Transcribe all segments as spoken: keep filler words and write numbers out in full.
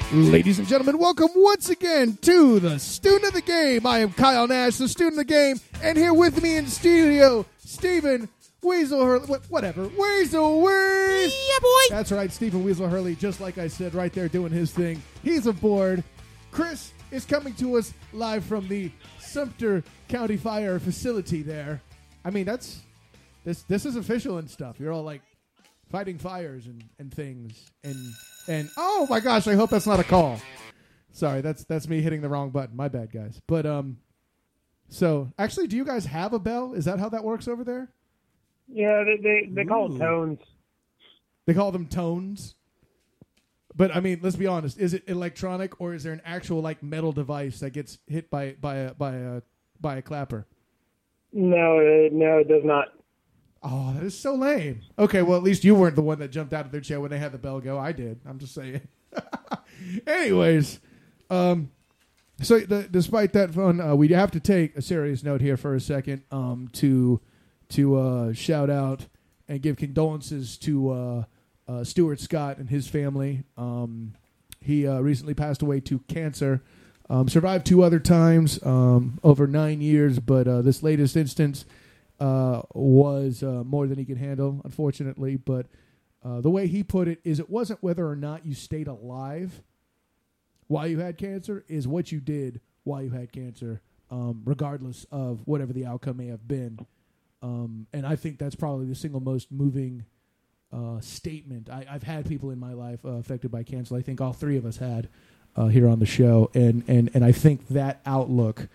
Ladies and gentlemen, welcome once again to the Student of the Game. I am Kyle Nash, the Student of the Game, and here with me in studio, Stephen Weasel Hurley. Whatever. Weasel Weasel. Yeah, boy. That's right, Stephen Weasel Hurley, just like I said, right there doing his thing. He's aboard. Chris is coming to us live from the Sumter County Fire facility there. I mean, that's this this is official and stuff. You're all like fighting fires and, and things. And and oh my gosh, I hope that's not a call. Sorry, that's that's me hitting the wrong button. My bad, guys. But um so actually, do you guys have a bell? Is that how that works over there? Yeah, they they, they call it tones. They call them tones. But I mean, let's be honest. Is it electronic or is there an actual like metal device that gets hit by by a by a by a clapper? No, it, no, it does not. Oh, that is so lame. Okay, well, at least you weren't the one that jumped out of their chair when they had the bell go. I did. I'm just saying. Anyways, um, so the, despite that fun, uh, we have to take a serious note here for a second um, to to uh, shout out and give condolences to uh, uh, Stuart Scott and his family. Um, he uh, recently passed away to cancer. Um, survived two other times um, over nine years, but uh, this latest instance uh, was uh, more than he could handle, unfortunately. But uh, the way he put it is it wasn't whether or not you stayed alive while you had cancer, is what you did while you had cancer, um, regardless of whatever the outcome may have been. Um, and I think that's probably the single most moving uh, statement. I, I've had people in my life uh, affected by cancer. I think all three of us had. Uh, here on the show, and, and, and I think that outlook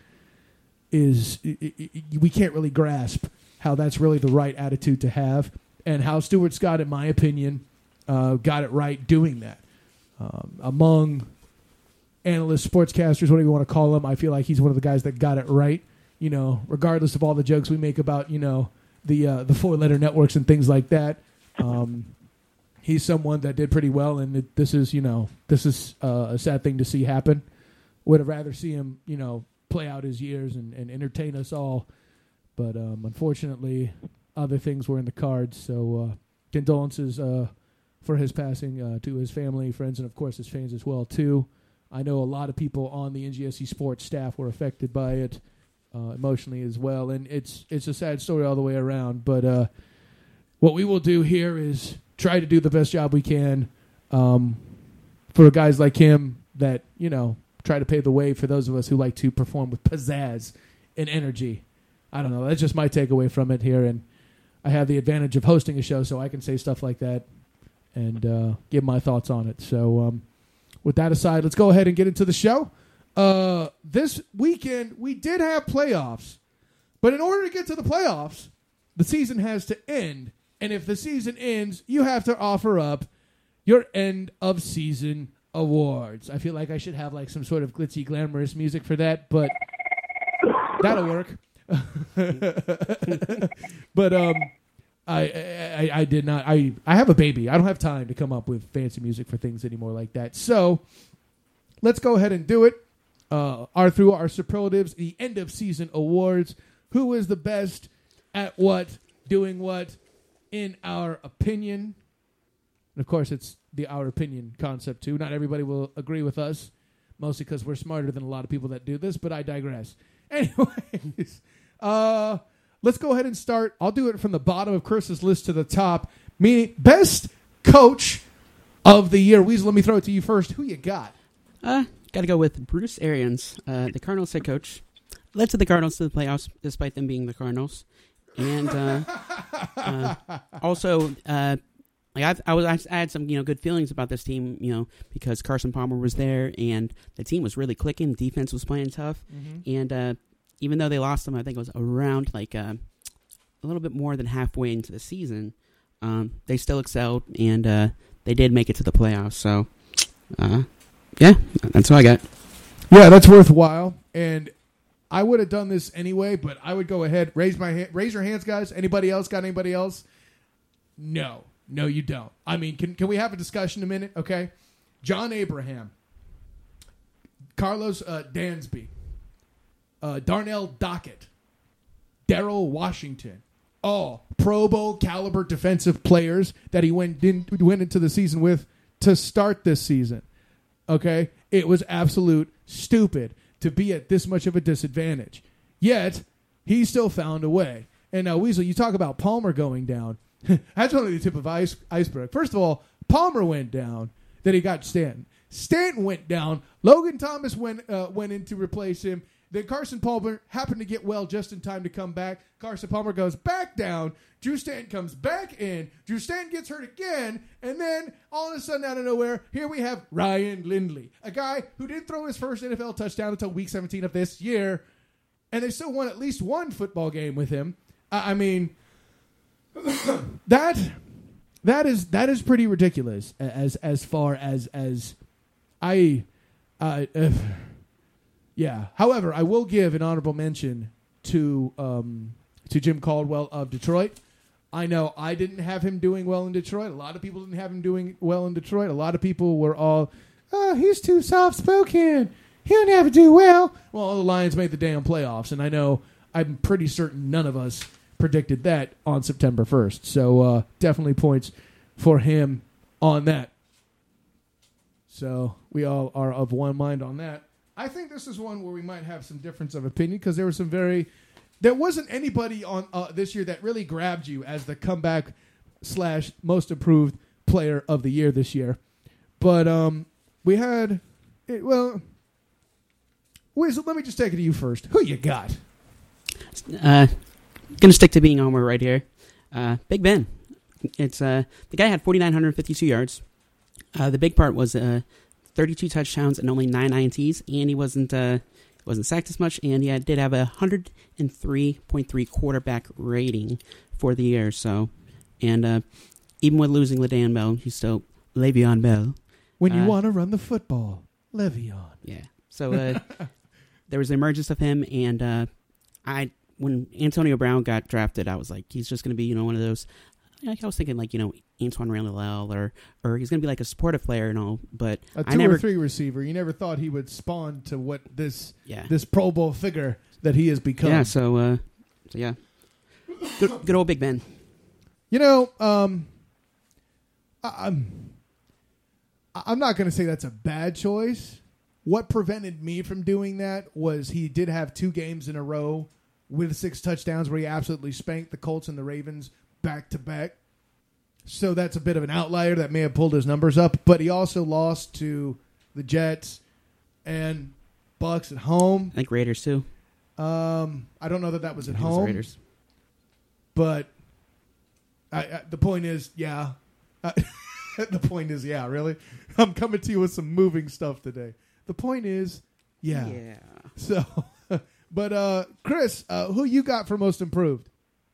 is, it, it, it, we can't really grasp how that's really the right attitude to have, and how Stuart Scott, in my opinion, uh, got it right doing that. Um, among analysts, sportscasters, whatever you want to call him, I feel like he's one of the guys that got it right, you know, regardless of all the jokes we make about, you know, the, uh, the four-letter networks and things like that. Um He's someone that did pretty well, and it, this is, you know, this is uh, a sad thing to see happen. Would have rather see him, you know, play out his years and, and entertain us all. But um, unfortunately, other things were in the cards. So uh, condolences uh, for his passing uh, to his family, friends, and, of course, his fans as well, too. I know a lot of people on the N G S C Sports staff were affected by it uh, emotionally as well. And it's, it's a sad story all the way around. But uh, what we will do here is try to do the best job we can um, for guys like him that, you know, try to pave the way for those of us who like to perform with pizzazz and energy. I don't know. That's just my takeaway from it here. And I have the advantage of hosting a show, so I can say stuff like that and uh, give my thoughts on it. So um, with that aside, let's go ahead and get into the show. Uh, this weekend, we did have playoffs. But in order to get to the playoffs, the season has to end. And if the season ends, you have to offer up your end of season awards. I feel like I should have like some sort of glitzy, glamorous music for that, but that'll work. But um, I, I I did not. I I have a baby. I don't have time to come up with fancy music for things anymore like that. So let's go ahead and do it. Uh, our through our superlatives, the end of season awards. Who is the best at what, doing what? In our opinion, and of course, it's the our opinion concept, too. Not everybody will agree with us, mostly because we're smarter than a lot of people that do this, but I digress. Anyways, uh, let's go ahead and start. I'll do it from the bottom of Chris's list to the top, meaning best coach of the year. Weasel, let me throw it to you first. Who you got? Uh, got to go with Bruce Arians, uh, the Cardinals head coach. Led to the Cardinals to the playoffs, despite them being the Cardinals. And uh, uh, also, uh, like I've, I was, I had some you know good feelings about this team, you know, because Carson Palmer was there and the team was really clicking. Defense was playing tough, mm-hmm. and uh, even though they lost them, I think it was around like uh, a little bit more than halfway into the season. Um, they still excelled, and uh, they did make it to the playoffs. So, uh, yeah, that's what I got. Yeah, that's worthwhile, and I would have done this anyway, but I would go ahead. Raise my ha- raise your hands, guys. Anybody else got anybody else? No. No, you don't. I mean, can can we have a discussion a minute? Okay. John Abraham. Carlos uh, Dansby. Uh, Darnell Dockett. Darrell Washington. All Pro Bowl caliber defensive players that he went, in, went into the season with to start this season. Okay? It was absolute stupid to be at this much of a disadvantage. Yet, he still found a way. And now, Weasel, you talk about Palmer going down. That's only the tip of ice, iceberg. First of all, Palmer went down. Then he got Stanton. Stanton went down. Logan Thomas went uh, went in to replace him. Then Carson Palmer happened to get well just in time to come back. Carson Palmer goes back down. Drew Stanton comes back in. Drew Stanton gets hurt again. And then, all of a sudden, out of nowhere, here we have Ryan Lindley, a guy who didn't throw his first N F L touchdown until week seventeen of this year. And they still won at least one football game with him. I, I mean, that that is that is pretty ridiculous as as far as as I uh, uh, yeah. However, I will give an honorable mention to um, to Jim Caldwell of Detroit. I know I didn't have him doing well in Detroit. A lot of people didn't have him doing well in Detroit. A lot of people were all, oh, he's too soft-spoken. He didn't have to do well. Well, the Lions made the damn playoffs, and I know I'm pretty certain none of us predicted that on September first. So uh, definitely points for him on that. So we all are of one mind on that. I think this is one where we might have some difference of opinion because there were some very... There wasn't anybody on uh, this year that really grabbed you as the comeback slash most improved player of the year this year. But um, we had... It, well... Weasel, let me just take it to you first. Who you got? Uh, gonna stick to being a homer right here. Uh, Big Ben. It's uh, the guy had four thousand nine hundred fifty-two yards. Uh, the big part was uh, thirty-two touchdowns and only nine I N Ts, and he wasn't uh, wasn't sacked as much, and he did have a one hundred three point three quarterback rating for the year. So, and uh, even with losing Le'Veon Bell, he's still Le'Veon Bell. When you uh, want to run the football, Le'Veon. Yeah. So uh, there was the emergence of him, and uh, I when Antonio Brown got drafted, I was like, he's just going to be, you know, one of those. Like I was thinking, like, you know, Antoine Randall, or or he's going to be like a supportive player and all. But a two I never, or three receiver. You never thought he would spawn to what this yeah. this Pro Bowl figure that he has become. Yeah. So, uh, so yeah, good, good old Big Ben. You know, um, I, I'm I'm not going to say that's a bad choice. What prevented me from doing that was he did have two games in a row with six touchdowns where he absolutely spanked the Colts and the Ravens back to back. So that's a bit of an outlier that may have pulled his numbers up. But he also lost to the Jets and Bucks at home. I think Raiders too. Um, I don't know that that was at it was home. Raiders. But I, I, the point is, yeah. Uh, the point is, yeah, really? I'm coming to you with some moving stuff today. The point is, yeah. Yeah. So, but uh, Chris, uh, who you got for most improved?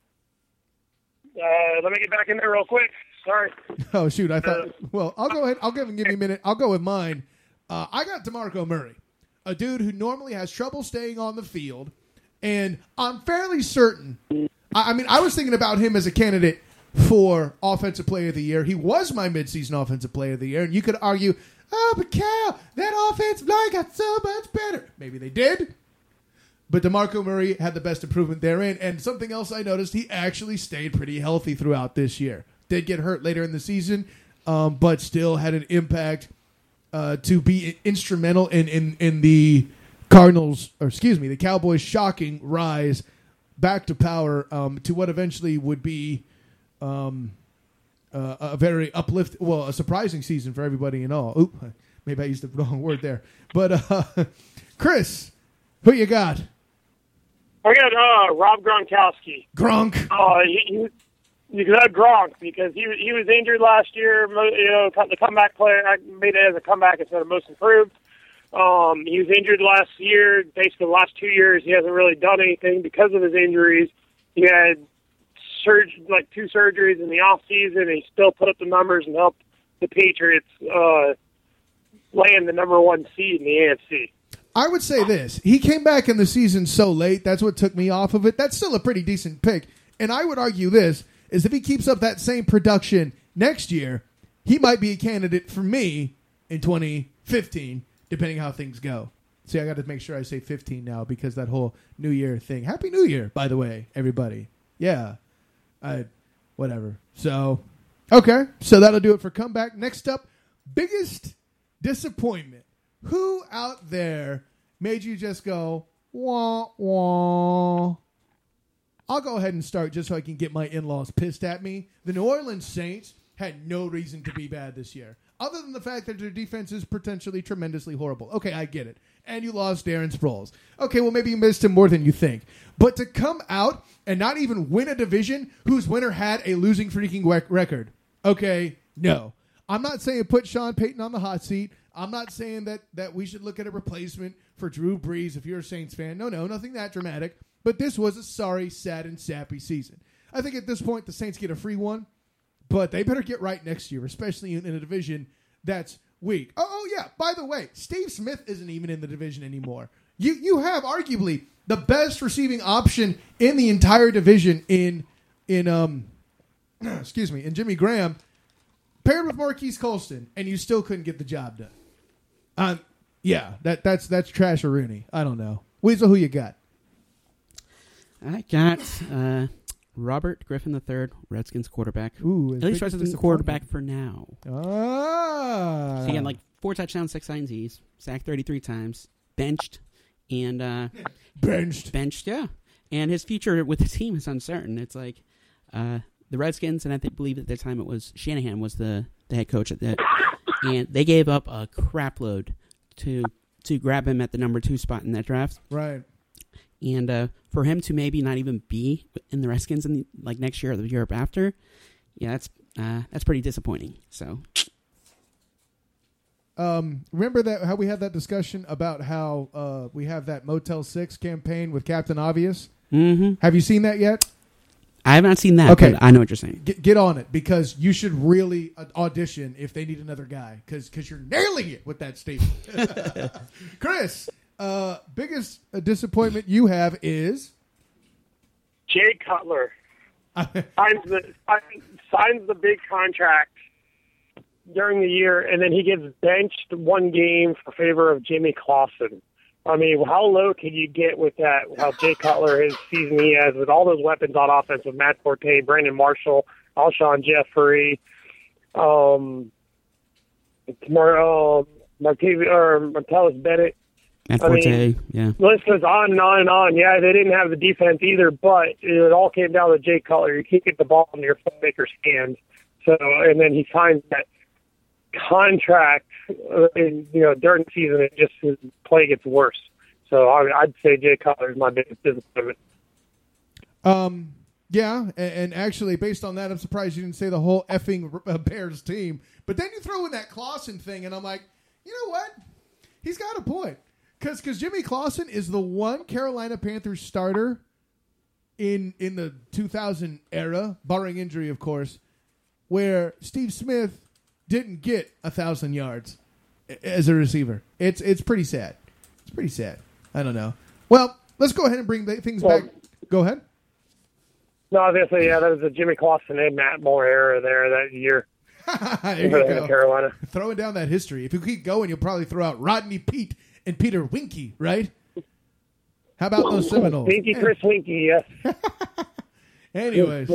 Uh, let me get back in there real quick. Sorry. Oh, shoot. I thought, well, I'll go ahead. I'll give him give me a minute. I'll go with mine. Uh, I got DeMarco Murray, a dude who normally has trouble staying on the field. And I'm fairly certain. I, I mean, I was thinking about him as a candidate for Offensive Player of the Year. He was my midseason Offensive Player of the Year. And you could argue, oh, but Cal, that offensive line got so much better. Maybe they did. But DeMarco Murray had the best improvement therein. And something else I noticed, he actually stayed pretty healthy throughout this year. Did get hurt later in the season, um, but still had an impact uh, to be instrumental in, in, in the Cardinals, or excuse me, the Cowboys' shocking rise back to power um, to what eventually would be um, uh, a very uplift, well, a surprising season for everybody and all. Oop, maybe I used the wrong word there. But uh, Chris, who you got? I got uh, Rob Gronkowski. Gronk. Uh, he, he, you could have Gronk because he he was injured last year. You know, the comeback player. I made it as a comeback instead of most improved. Um, he was injured last year. Basically, the last two years, he hasn't really done anything because of his injuries. He had surg- like two surgeries in the off season, and he still put up the numbers and helped the Patriots uh, land the number one seed in the A F C. I would say this. He came back in the season so late. That's what took me off of it. That's still a pretty decent pick. And I would argue this, is if he keeps up that same production next year, he might be a candidate for me in twenty fifteen, depending how things go. See, I got to make sure I say fifteen now because that whole New Year thing. Happy New Year, by the way, everybody. Yeah. I, whatever. So, okay. So that'll do it for comeback. Next up, biggest disappointment. Who out there made you just go, wah, wah? I'll go ahead and start just so I can get my in-laws pissed at me. The New Orleans Saints had no reason to be bad this year, other than the fact that their defense is potentially tremendously horrible. Okay, I get it. And you lost Darren Sproles. Okay, well, maybe you missed him more than you think. But to come out and not even win a division whose winner had a losing freaking rec- record, okay, no. I'm not saying put Sean Payton on the hot seat. I'm not saying that, that we should look at a replacement for Drew Brees if you're a Saints fan. No, no, nothing that dramatic. But this was a sorry, sad, and sappy season. I think at this point the Saints get a free one, but they better get right next year, especially in, in a division that's weak. Oh, oh, yeah, by the way, Steve Smith isn't even in the division anymore. You you have arguably the best receiving option in the entire division in in um excuse me in Jimmy Graham, paired with Marquise Colston, and you still couldn't get the job done. Um, yeah, that that's that's trash or Rooney. I don't know. Weasel, who you got? I got uh, Robert Griffin the third, Redskins quarterback. Ooh, at least Redskins quarterback for now. Ah, so he had like four touchdowns, six I N Ts, sacked thirty-three times, benched, and uh, benched, benched, yeah. And his future with the team is uncertain. It's like uh, the Redskins, and I think, believe at the time it was Shanahan was the, the head coach at that, and they gave up a crap load to to grab him at the number two spot in that draft. Right. And uh, for him to maybe not even be in the Redskins in the, like next year or the year after, yeah, that's uh, that's pretty disappointing. So, um, remember that how we had that discussion about how uh, we have that Motel Six campaign with Captain Obvious. Mm-hmm. Have you seen that yet? I have not seen that. Okay, but I know what you're saying. Get, get on it because you should really audition if they need another guy because because you're nailing it with that statement, Chris. Uh, biggest uh, disappointment you have is Jay Cutler signs the signs the big contract during the year, and then he gets benched one game for favor of Jimmy Clausen. I mean, how low can you get with that? How Jay Cutler, his season he has with all those weapons on offense with Matt Forte, Brandon Marshall, Alshon Jeffrey, um, Mar- uh, Martav- or Martellus Bennett. Matt Forte, I mean, yeah. The list goes on and on and on. Yeah, they didn't have the defense either, but it all came down to Jay Cutler. You can't get the ball in your playmaker's hands. So, and then he signs that contract, uh, and, you know, during the season, it just his play gets worse. So I, I'd say Jay Cutler is my biggest disappointment. Um, yeah, and, and actually, based on that, I'm surprised you didn't say the whole effing uh, Bears team. But then you throw in that Clausen thing, and I'm like, you know what? He's got a point. Because because Jimmy Clausen is the one Carolina Panthers starter in in the two thousand era, barring injury, of course, where Steve Smith didn't get a thousand yards as a receiver. It's it's pretty sad. It's pretty sad. I don't know. Well, let's go ahead and bring things well, back. Go ahead. No, obviously, yeah, that was the Jimmy Clausen and Matt Moore era there that year. There you go. Carolina. Throwing down that history. If you keep going, you'll probably throw out Rodney Peete and Peter Winky, right? How about those Seminoles? Winky, Chris Winky, yes. Anyways.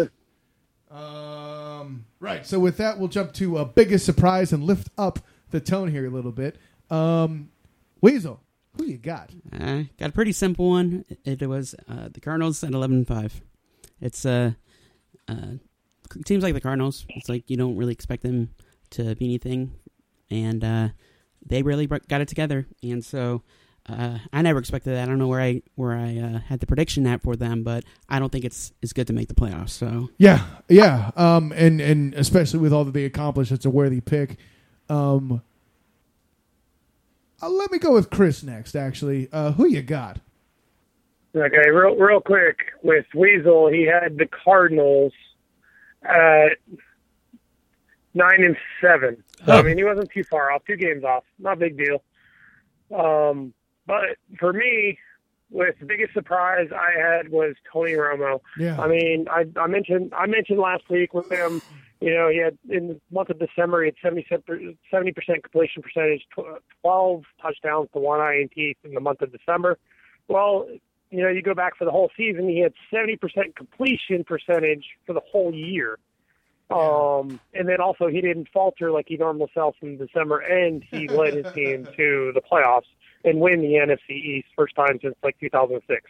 Um, right, so with that, we'll jump to a biggest surprise and lift up the tone here a little bit. Um, Weasel, who you got? I got a pretty simple one. It, it was uh, the Cardinals at eleven and five. It's uh, uh, teams like the Cardinals. It's like you don't really expect them to be anything, and uh, they really got it together. And so uh, I never expected that. I don't know where I where I uh, had the prediction at for them, but I don't think it's it's good to make the playoffs. So yeah, yeah, um, and and especially with all that they accomplished, it's a worthy pick. Um, uh, let me go with Chris next. Actually, uh, who you got? Okay, real real quick with Weasel, he had the Cardinals at nine and seven. So, oh. I mean, he wasn't too far off, two games off, not a big deal. Um, but for me, with the biggest surprise I had was Tony Romo. Yeah. I mean, I, I mentioned I mentioned last week with him. You know, he had in the month of December, he had seventy percent completion percentage, twelve touchdowns to one I N T in the month of December. Well, you know, you go back for the whole season, he had seventy percent completion percentage for the whole year. Um, and then also he didn't falter like he normally sells in December, and he led his team to the playoffs and win the N F C East first time since like two thousand six.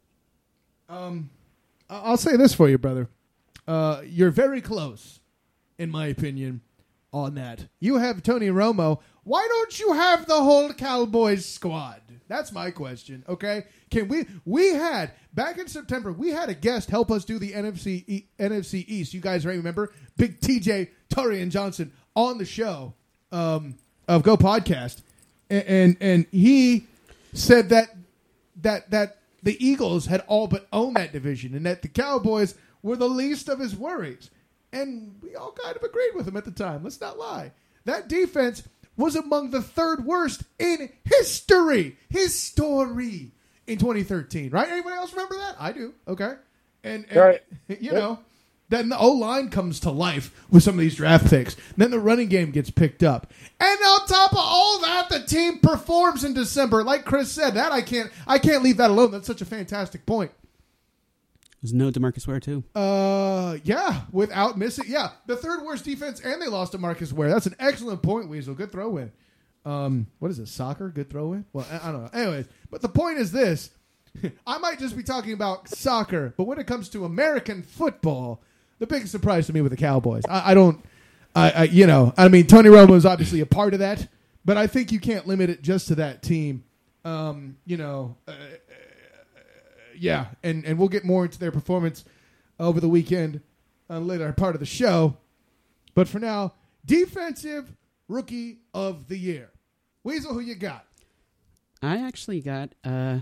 Um, I'll say this for you, brother. Uh, you're very close, in my opinion, on that. You have Tony Romo. Why don't you have the whole Cowboys squad? That's my question, okay? Can we we had back in September, we had a guest help us do the N F C E, N F C East. You guys remember Big T J Torian Johnson on the show um, of Go Podcast, and, and and he said that that that the Eagles had all but owned that division, and that the Cowboys were the least of his worries. And we all kind of agreed with him at the time. Let's not lie. That defense was among the third worst in history. History in twenty thirteen, right? Anybody else remember that? I do. Okay. And, and right. you yep. know, then the O-line comes to life with some of these draft picks. Then the running game gets picked up. And on top of all that, the team performs in December. Like Chris said, that I can't I can't leave that alone. That's such a fantastic point. There's no DeMarcus Ware, too. Uh, yeah, without missing. Yeah, the third worst defense, and they lost to Marcus Ware. That's an excellent point, Weasel. Good throw in. Um, what is it, soccer? Good throw in? Well, I, I don't know. Anyways, but the point is this. I might just be talking about soccer, but when it comes to American football, the biggest surprise to me with the Cowboys. I, I don't, I, I, you know, I mean, Tony Romo is obviously a part of that, but I think you can't limit it just to that team. Um, you know, uh, Yeah, and, and we'll get more into their performance over the weekend on later part of the show. But for now, Defensive Rookie of the Year. Weasel, who you got? I actually got uh,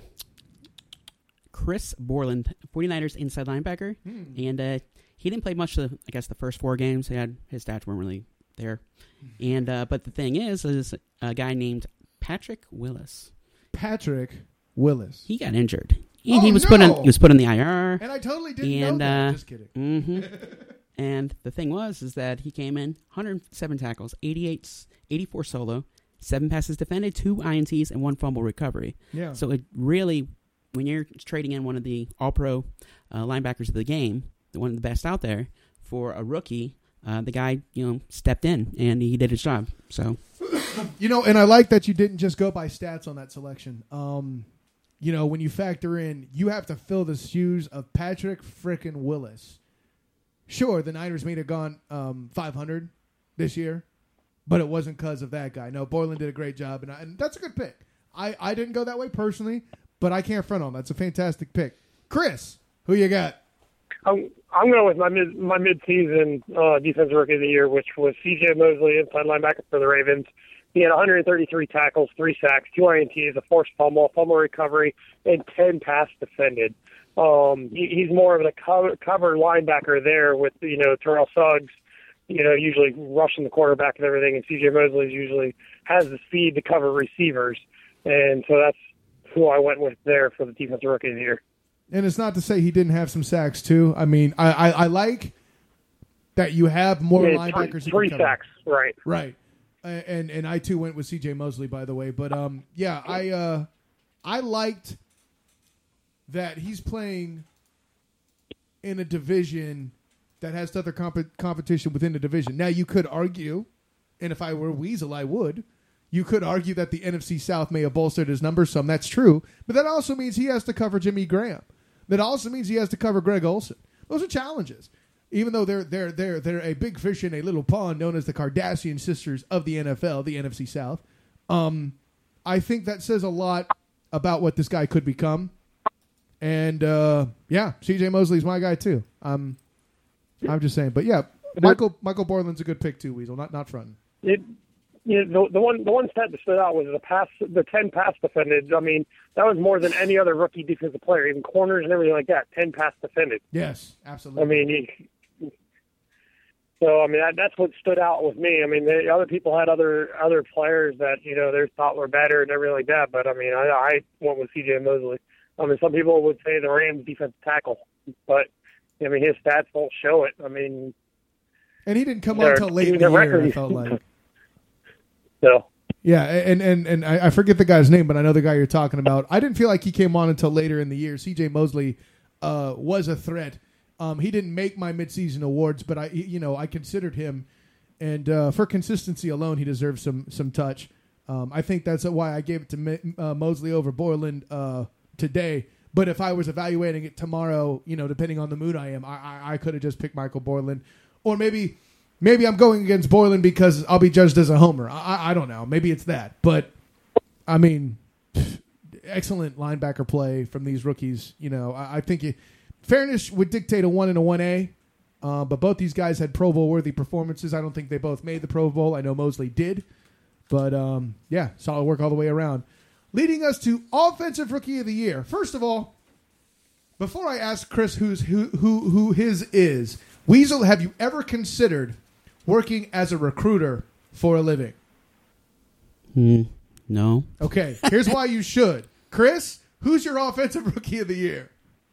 Chris Borland, 49ers inside linebacker. Hmm. And uh, he didn't play much of, I guess, the first four games. He had, his stats weren't really there. And uh, But the thing is, is a guy named Patrick Willis. Patrick Willis. He got injured. And oh, he was no. put on. He was put on the I R. And I totally didn't and, know that. Uh, Just kidding. Mm-hmm. And the thing was, is that he came in one hundred seven tackles, eighty-eight, eighty-four solo, seven passes defended, two I N Ts, and one fumble recovery. Yeah. So it really, when you're trading in one of the All-Pro uh, linebackers of the game, the one of the best out there, for a rookie, uh, the guy, you know, stepped in and he did his job. So, you know, and I like that you didn't just go by stats on that selection. Um. You know, when you factor in, you have to fill the shoes of Patrick frickin' Willis. Sure, the Niners may have gone um, five hundred this year, but it wasn't because of that guy. No, Borland did a great job, and, I, and that's a good pick. I, I didn't go that way personally, but I can't front on that. That's a fantastic pick. Chris, who you got? I'm, I'm going with my mid my mid-season uh, defensive rookie of the year, which was C J Mosley, inside linebacker for the Ravens. He had one hundred thirty-three tackles, three sacks, two I N Ts, a forced fumble, a fumble recovery, and ten pass defended. Um, he, he's more of a cover, cover linebacker there with, you know, Terrell Suggs, you know, usually rushing the quarterback and everything, and C J Mosley usually has the speed to cover receivers. And so that's who I went with there for the defensive rookie of the year. And it's not to say he didn't have some sacks, too. I mean, I, I, I like that you have more yeah, linebackers. Three, three sacks, right. Right. And and I too went with C J Mosley, by the way. But um, yeah, I uh, I liked that he's playing in a division that has other comp- competition within the division. Now you could argue, and if I were Weasel, I would. You could argue that the N F C South may have bolstered his numbers some. That's true, but that also means he has to cover Jimmy Graham. That also means he has to cover Greg Olsen. Those are challenges. Even though they're they're they're they're a big fish in a little pond, known as the Kardashian sisters of the N F L, the N F C South, um, I think that says a lot about what this guy could become. And uh, yeah, C J Mosley's my guy too. Um, I'm just saying, but yeah, Michael Michael Borland's a good pick too. Weasel, not not fronting. It, you know, the, the one the one stat that stood out was the pass, the ten pass defended. I mean, that was more than any other rookie defensive player, even corners and everything like that. Ten pass defended. Yes, absolutely. I mean. He, So, I mean, that, that's what stood out with me. I mean, the other people had other other players that, you know, they thought were better and everything like that. But, I mean, I, I went with C J Mosley. I mean, some people would say the Rams defensive tackle. But, I mean, his stats don't show it. I mean. And he didn't come on until late in the year, I felt like. So. Yeah, and, and, and I, I forget the guy's name, but I know the guy you're talking about. I didn't feel like he came on until later in the year. C J Mosley uh, was a threat Um, he didn't make my midseason awards, but I, you know, I considered him, and uh, for consistency alone, he deserves some some touch. Um, I think that's why I gave it to uh, Mosley over Borland uh, today. But if I was evaluating it tomorrow, you know, depending on the mood I am, I, I, I could have just picked Michael Borland, or maybe maybe I'm going against Borland because I'll be judged as a homer. I, I don't know. Maybe it's that, but I mean, excellent linebacker play from these rookies. You know, I, I think it, fairness would dictate a one and a one A, uh, but both these guys had Pro Bowl worthy performances. I don't think they both made the Pro Bowl. I know Mosley did, but um, yeah, solid work all the way around. Leading us to Offensive Rookie of the Year. First of all, before I ask Chris who's who who who his is, Weasel, have you ever considered working as a recruiter for a living? Mm, no. Okay, here's why you should. Chris, who's your Offensive Rookie of the Year?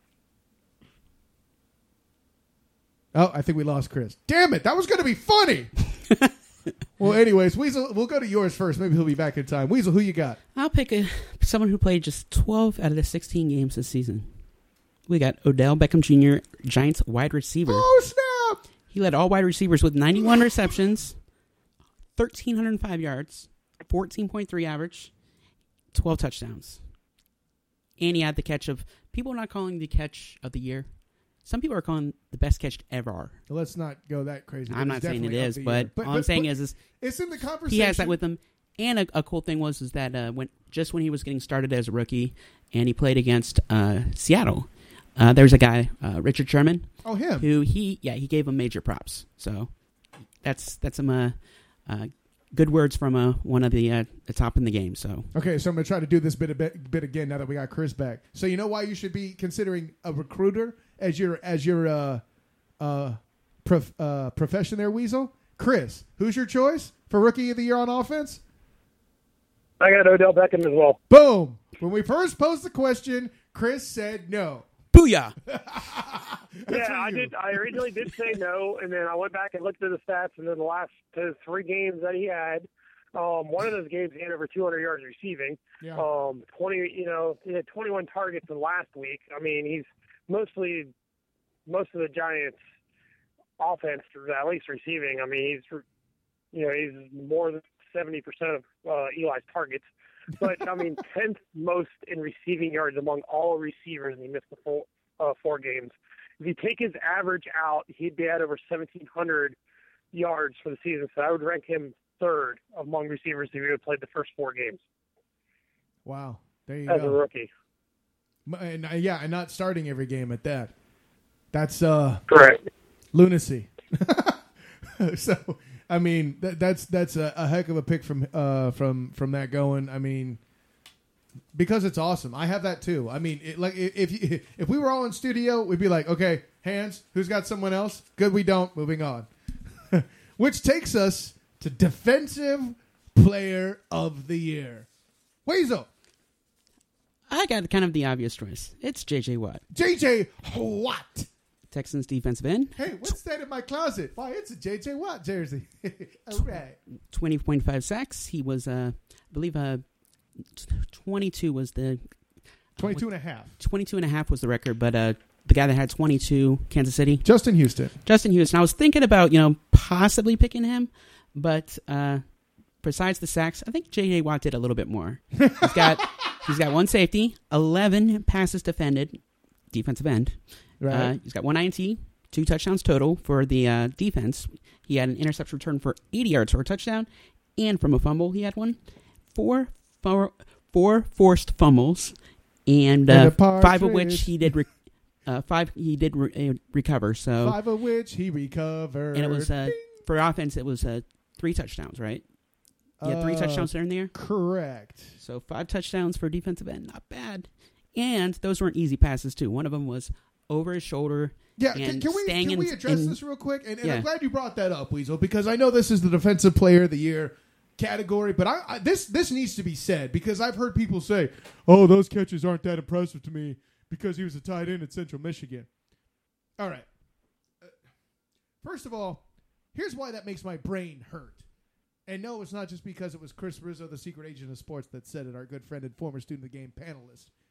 Oh, I think we lost Chris. Damn it, that was going to be funny. Well, anyways, Weasel, we'll go to yours first. Maybe he'll be back in time. Weasel, who you got? I'll pick a, someone who played just twelve out of the sixteen games this season. We got Odell Beckham Junior, Giants wide receiver. Oh, snap! He led all wide receivers with ninety-one receptions, one thousand three hundred five yards, fourteen point three average, twelve touchdowns. And he had the catch of, people are not calling the catch of the year. Some people are calling the best catch ever. Let's not go that crazy. I'm not saying it is, but, but all but, I'm saying but is, is it's in the conversation. he has that with him. And a, a cool thing was is that uh, when just when he was getting started as a rookie, and he played against uh, Seattle, uh, there was a guy, uh, Richard Sherman. Oh, him. Who he yeah he gave him major props. So that's that's some uh, uh, good words from uh, one of the, uh, the top in the game. So okay, so I'm gonna try to do this bit a bit, bit again now that we got Chris back. So you know why you should be considering a recruiter as your as your uh, uh, prof, uh, profession there, Weasel? Chris, who's your choice for Rookie of the Year on offense? I got Odell Beckham as well. Boom! When we first posed the question, Chris said no. Booyah! Yeah, I did. I originally did say no, and then I went back and looked at the stats, and then the last uh, three games that he had, um, one of those games he had over two hundred yards receiving. Yeah. Um, twenty, you know, he had twenty-one targets in last week. I mean, he's mostly most of the Giants' offense, at least receiving. I mean, he's you know he's more than seventy percent of uh, Eli's targets. But, I mean, tenth most in receiving yards among all receivers, and he missed the full uh, four games. If you take his average out, he'd be at over seventeen hundred yards for the season. So I would rank him third among receivers if he had played the first four games. Wow. There you as go. a rookie. And, uh, yeah, and not starting every game at that. That's uh, correct. Lunacy. So... I mean, that, that's that's a, a heck of a pick from uh, from from that going. I mean, because it's awesome. I have that too. I mean, it, like if you, if we were all in studio, we'd be like, okay, hands. Who's got someone else? Good, we don't. Moving on. Which takes us to Defensive Player of the Year. Weasel. I got kind of the obvious choice. It's J J Watt. J J Watt. Texans defensive end. Hey, what's that in my closet? Why, it's a J J Watt jersey. All right. twenty point five sacks. He was, uh, I believe, uh, twenty-two was the... twenty-two and a half. twenty-two and a half was the record, but uh, the guy that had twenty-two, Kansas City. Justin Houston. Justin Houston. I was thinking about, you know, possibly picking him, but uh, besides the sacks, I think J J Watt did a little bit more. He's got he's got one safety, eleven passes defended, defensive end. Right. Uh, he's got one I N T, two touchdowns total for the uh, defense. He had an interception return for eighty yards for a touchdown, and from a fumble he had one. Four, four, four forced fumbles, and, uh, and five of which he did. Re- uh, five he did re- uh, recover. So five of which he recovered. and it was uh, for offense. It was uh, three touchdowns, right? He had three uh, touchdowns there in there. Correct. So five touchdowns for defensive end, not bad. And those weren't easy passes too. One of them was over his shoulder. Yeah, and can, can we staying can we in- address in- this real quick? And, and Yeah. I'm glad you brought that up, Weasel, because I know this is the Defensive Player of the Year category, but I, I this this needs to be said because I've heard people say, "Oh, those catches aren't that impressive to me because he was a tight end at Central Michigan." All right. Uh, First of all, here's why that makes my brain hurt. And no, it's not just because it was Chris Rizzo, the secret agent of sports, that said it, our good friend and former student of the game panelist.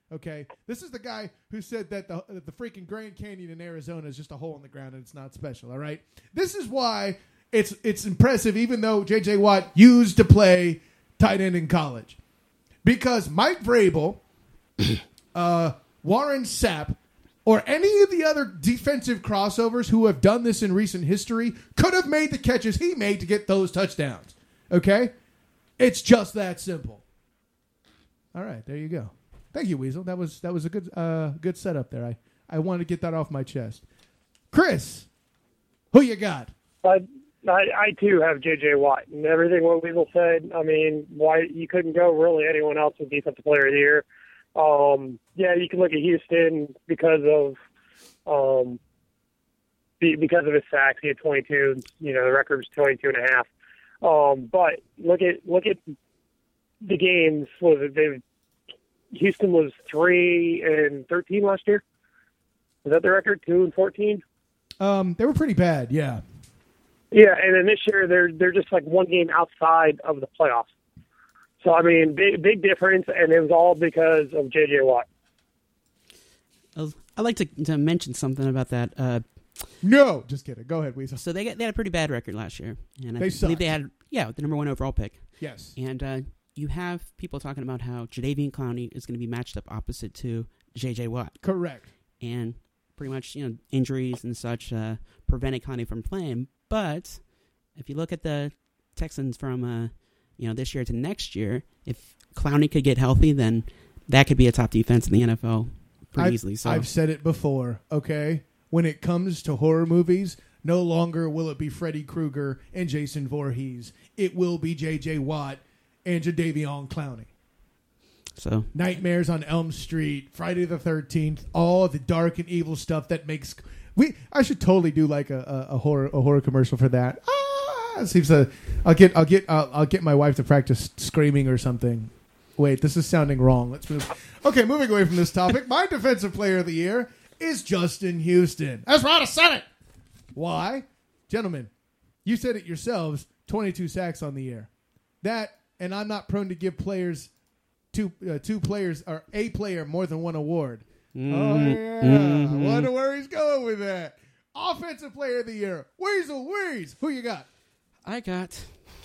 Okay, this is the guy who said that the that the freaking Grand Canyon in Arizona is just a hole in the ground and it's not special. All right, this is why it's it's impressive, even though J J Watt used to play tight end in college, because Mike Vrabel, uh, Warren Sapp, or any of the other defensive crossovers who have done this in recent history could have made the catches he made to get those touchdowns. Okay, it's just that simple. All right, there you go. Thank you, Weasel. That was that was a good uh, good setup there. I, I wanted to get that off my chest. Chris, who you got? I, I, I too have J J Watt, and everything what Weasel said. I mean, why you couldn't go really anyone else with Defensive Player of the Year. Um, yeah, you can look at Houston because of um, be, because of his sacks. He had twenty-two. You know, the record was twenty-two and a half. Um, but look at look at the games. Was it they? Houston was three and thirteen last year. Is that the record? Two and fourteen. Um, they were pretty bad. Yeah. Yeah, and then this year they're they're just like one game outside of the playoffs. So I mean, big big difference, and it was all because of J J Watt. I'd like to, to mention something about that. Uh, no, just kidding. Go ahead, Weasel. so they got, they had a pretty bad record last year, and I They believe sucked. they had yeah the number one overall pick. Yes. And uh, you have people talking about how Jadeveon Clowney is going to be matched up opposite to J J Watt, Correct. and pretty much you know injuries and such uh, prevented Clowney from playing. But if you look at the Texans from uh, you know this year to next year, if Clowney could get healthy, then that could be a top defense in the N F L pretty I've, easily. So I've said it before, okay? When it comes to horror movies, no longer will it be Freddy Krueger and Jason Voorhees. It will be J J Watt and Jadeveon Clowney. so Nightmares on Elm Street, Friday the thirteenth, all the dark and evil stuff that makes... we. I should totally do like a, a, a horror a horror commercial for that. Ah, it seems a, I'll get I'll get I'll, I'll get my wife to practice screaming or something. Wait, this is sounding wrong. Let's move. Okay, moving away from this topic. My defensive player of the year is Justin Houston. That's right, I said it. Why? Gentlemen, you said it yourselves, twenty-two sacks on the year. That, and I'm not prone to give players, two uh, two players, or a player more than one award. mm, Oh, yeah. mhm. Wonder where he's going with that. Offensive player of the year, Weasel Weeze. Who you got? I got.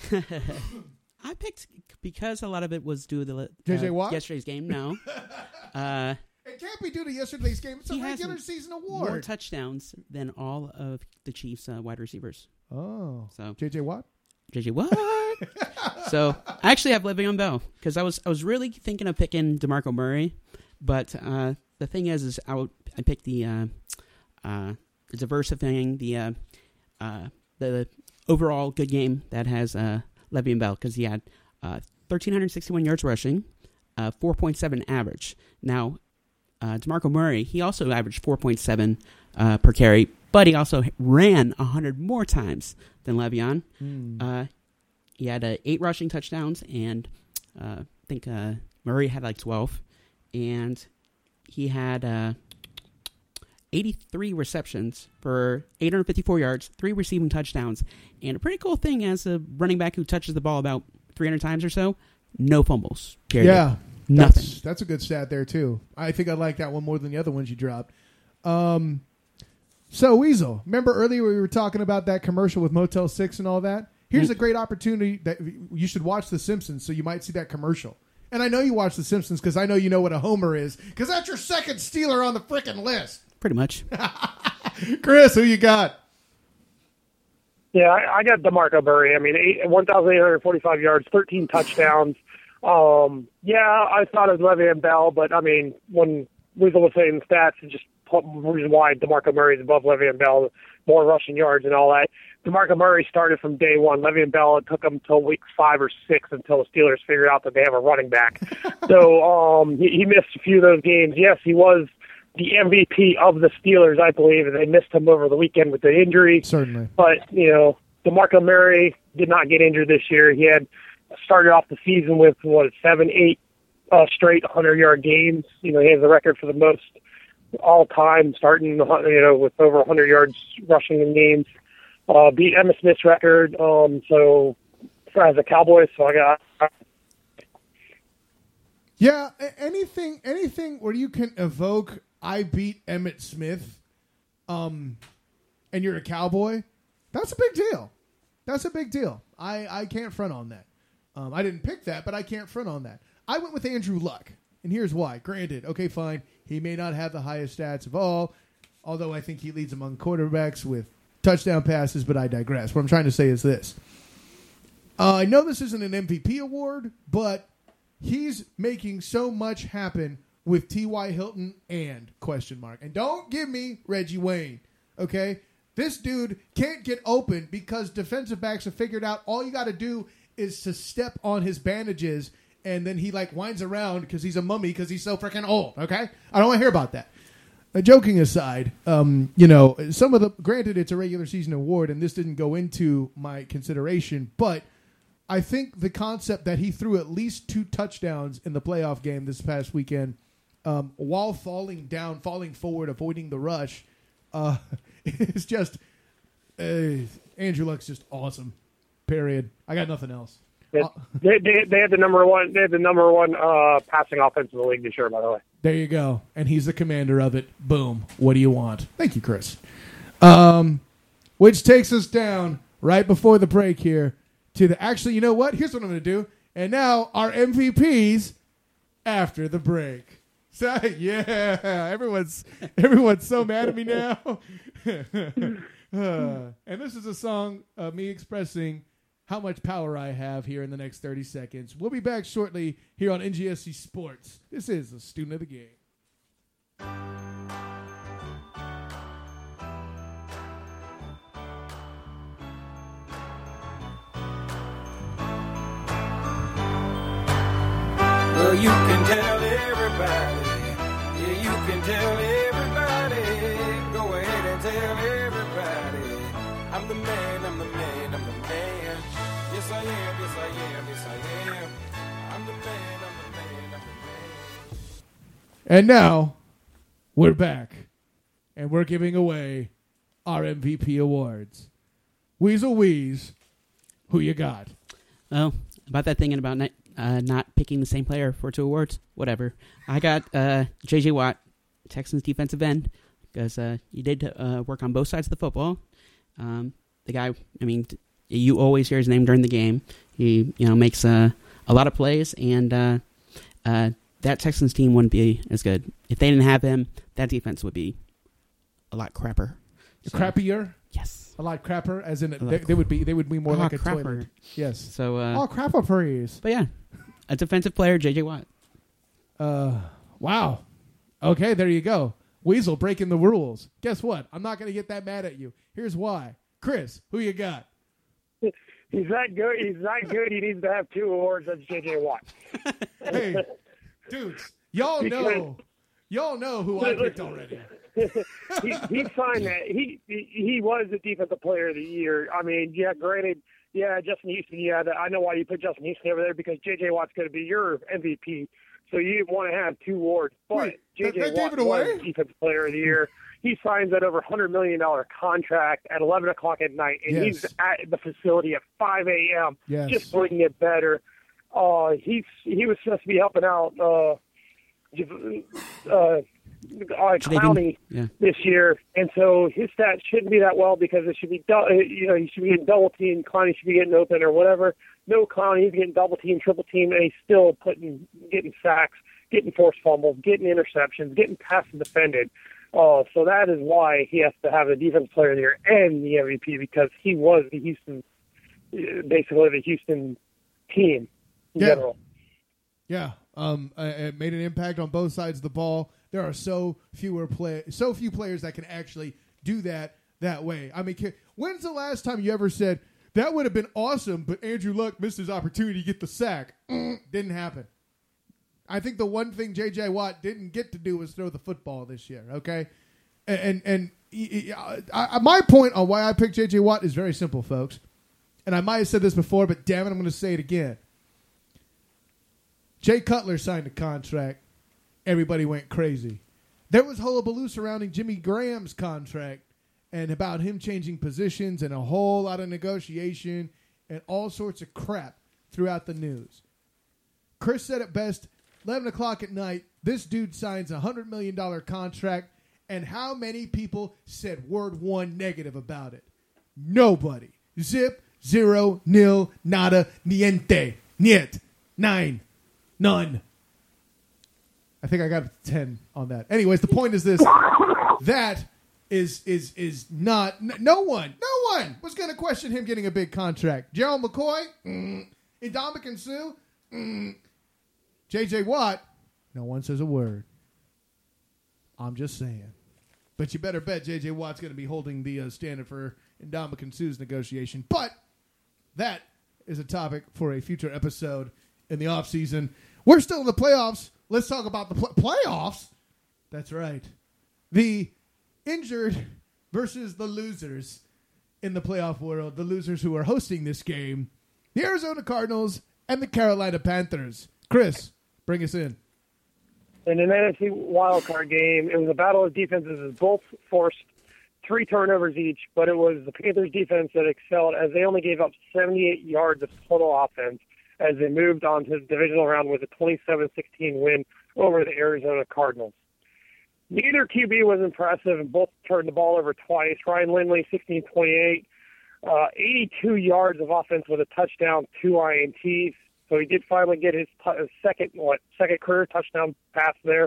I picked because a lot of it was due to the uh, J J Watt? yesterday's game. No, uh, It can't be due to yesterday's game. It's a He has regular season more award. touchdowns than all of the Chiefs' uh, wide receivers. Oh. So J J Watt? J J Watt. So I actually have Le'Veon Bell because I was I was really thinking of picking DeMarco Murray, but uh, the thing is, is I would, I picked the uh, uh, the diversifying the uh, uh, the overall good game that has uh, Le'Veon Bell because he had uh, one thousand three hundred sixty-one yards rushing, uh, four point seven average. Now, uh, DeMarco Murray, he also averaged four point seven uh, per carry, but he also ran one hundred more times than Le'Veon. Mm. Uh, he had uh, eight rushing touchdowns, and uh, I think uh, Murray had like twelve. And he had uh, eighty-three receptions for eight hundred fifty-four yards, three receiving touchdowns. And a pretty cool thing as a running back who touches the ball about three hundred times or so, no fumbles. Period. Yeah. Nothing. That's, that's a good stat there, too. I think I like that one more than the other ones you dropped. Um, so, Weasel, remember earlier we were talking about that commercial with Motel six and all that? Here's Mm. a great opportunity that you should watch The Simpsons, so you might see that commercial. And I know you watch The Simpsons because I know you know what a homer is, because that's your second Steeler on the frickin' list. Pretty much. Chris, who you got? Yeah, I, I got DeMarco Murray. I mean, eight, one thousand eight hundred forty-five yards, thirteen touchdowns. Um, yeah, I thought it was Le'Veon Bell, but I mean, when Weasel was saying stats, it just put the reason why DeMarco Murray is above Le'Veon Bell, more rushing yards and all that. DeMarco Murray started from day one. Le'Veon Bell, it took him until week five or six until the Steelers figured out that they have a running back. so um, he, he missed a few of those games. Yes, he was the M V P of the Steelers, I believe, and they missed him over the weekend with the injury. Certainly. But, you know, DeMarco Murray did not get injured this year. He had started off the season with, what, seven, eight uh, straight hundred-yard games. You know, he has the record for the most all-time, starting, you know, with over one hundred yards rushing in games. Uh, beat Emmitt Smith's record, um, so as a Cowboy, so I got... Yeah, anything, anything where you can evoke "I beat Emmitt Smith," um, and you're a cowboy. That's a big deal. That's a big deal. I, I can't front on that. Um, I didn't pick that, but I can't front on that. I went with Andrew Luck, and here's why. Granted, okay, fine. He may not have the highest stats of all, although I think he leads among quarterbacks with touchdown passes, but I digress. What I'm trying to say is this. Uh, I know this isn't an M V P award, but he's making so much happen with T Y. Hilton and question mark. And don't give me Reggie Wayne, okay? This dude can't get open because defensive backs have figured out all you got to do is to step on his bandages, and then he, like, winds around because he's a mummy because he's so freaking old, okay? I don't want to hear about that. Uh, joking aside, um, you know, some of the, granted, it's a regular season award, and this didn't go into my consideration, but I think the concept that he threw at least two touchdowns in the playoff game this past weekend um, while falling down, falling forward, avoiding the rush, uh, is just, uh, Andrew Luck's just awesome, period. I got nothing else. They, they, they, they had the number one, they had the number one uh, passing offense in the league this year, by the way. There you go. And he's the commander of it. Boom. What do you want? Thank you, Chris. Um, which takes us down right before the break here to the, actually, you know what? Here's what I'm going to do. And now our M V Ps after the break. So, yeah, everyone's everyone's so mad at me now. uh, and this is a song of me expressing how much power I have here in the next thirty seconds. We'll be back shortly here on N G S C Sports. This is a student of the game. Well, you can tell everybody. Yeah, you can tell everybody. Go ahead and tell everybody. I'm the man, I'm the man, I'm the man. Yes, I am, yes, I am, yes, I am. I'm the man, I'm the man, I'm the man. And now, we're back. And we're giving away our M V P awards. Weasel Wheeze, who you got? Well, about that thing and about not, uh, not picking the same player for two awards, whatever. I got uh, J J. Watt, Texans defensive end, because uh, he did uh, work on both sides of the football. Um, the guy, I mean, t- you always hear his name during the game. He, you know, makes uh, a lot of plays, and uh, uh, that Texans team wouldn't be as good if they didn't have him. That defense would be a lot crapper. So, Crappier? Yes. A lot crapper, as in A they, lot they would be. They would be more a like lot a crapper. toilet. Yes. So, uh, oh, crapper freeze. but yeah, a defensive player, J J. Watt. Uh, wow. Okay, there you go. Weasel breaking the rules. Guess what? I'm not going to get that mad at you. Here's why. Chris, who you got? He's that good. He's that good. He needs to have two awards. That's J J. Watt. Hey, dudes, y'all know, y'all know who I picked already. he, he signed that. He, he he was the defensive player of the year. I mean, yeah, granted, yeah, Justin Houston. Yeah, I know why you put Justin Houston over there because J J. Watt's going to be your M V P. So you want to have two awards. But Wait, J J. they gave Watt it away? was defensive player of the year. He signs that over one hundred million dollars contract at eleven o'clock at night, and Yes. he's at the facility at five a.m. Yes. just bringing it better. Uh, he's he was supposed to be helping out uh, uh, uh, Clowney Yeah. this year, and so his stats shouldn't be that well because it should be du- you know he should be getting double teamed, Clowney should be getting open or whatever. No, Clowney, he's getting double teamed, triple teamed, and he's still putting getting sacks, getting forced fumbles, getting interceptions, getting pass defended. Uh, so that is why he has to have the defensive player of the year and the M V P because he was the Houston, basically the Houston team in Yeah. general. Yeah, um, uh, it made an impact on both sides of the ball. There are so fewer play, so few players that can actually do that that way. I mean, can, when's the last time you ever said that would have been awesome, but Andrew Luck missed his opportunity to get the sack? Mm, didn't happen. I think the one thing J J. Watt didn't get to do was throw the football this year. Okay, and and, and he, I, I, my point on why I picked J J. Watt is very simple, folks. And I might have said this before, but damn it, I'm going to say it again. Jay Cutler signed a contract. Everybody went crazy. There was hullabaloo surrounding Jimmy Graham's contract and about him changing positions and a whole lot of negotiation and all sorts of crap throughout the news. Chris said it best. eleven o'clock at night, this dude signs a one hundred million dollars contract, and how many people said word one negative about it? Nobody. Zip, zero, nil, nada, niente, niet, nine, none. I think I got a ten on that. Anyways, the point is this. That is is is not... n- No one, no one was going to question him getting a big contract. Gerald McCoy? Mm. Ndamukong Suh? Mm. J J. Watt? No one says a word. I'm just saying. But you better bet J J. Watt's going to be holding the uh, standard for Ndamukong Suh's negotiation. But that is a topic for a future episode in the offseason. We're still in the playoffs. Let's talk about the pl- playoffs. That's right. The injured versus the losers in the playoff world. The losers who are hosting this game. The Arizona Cardinals and the Carolina Panthers. Chris, bring us in. In an N F C wildcard game, it was a battle of defenses as both forced three turnovers each, but it was the Panthers' defense that excelled as they only gave up seventy-eight yards of total offense as they moved on to the divisional round with a twenty-seven sixteen win over the Arizona Cardinals. Neither Q B was impressive, and both turned the ball over twice. Ryan Lindley, sixteen twenty-eight, uh, eighty-two yards of offense with a touchdown, two I N Ts. So he did finally get his, t- his second what second career touchdown pass there.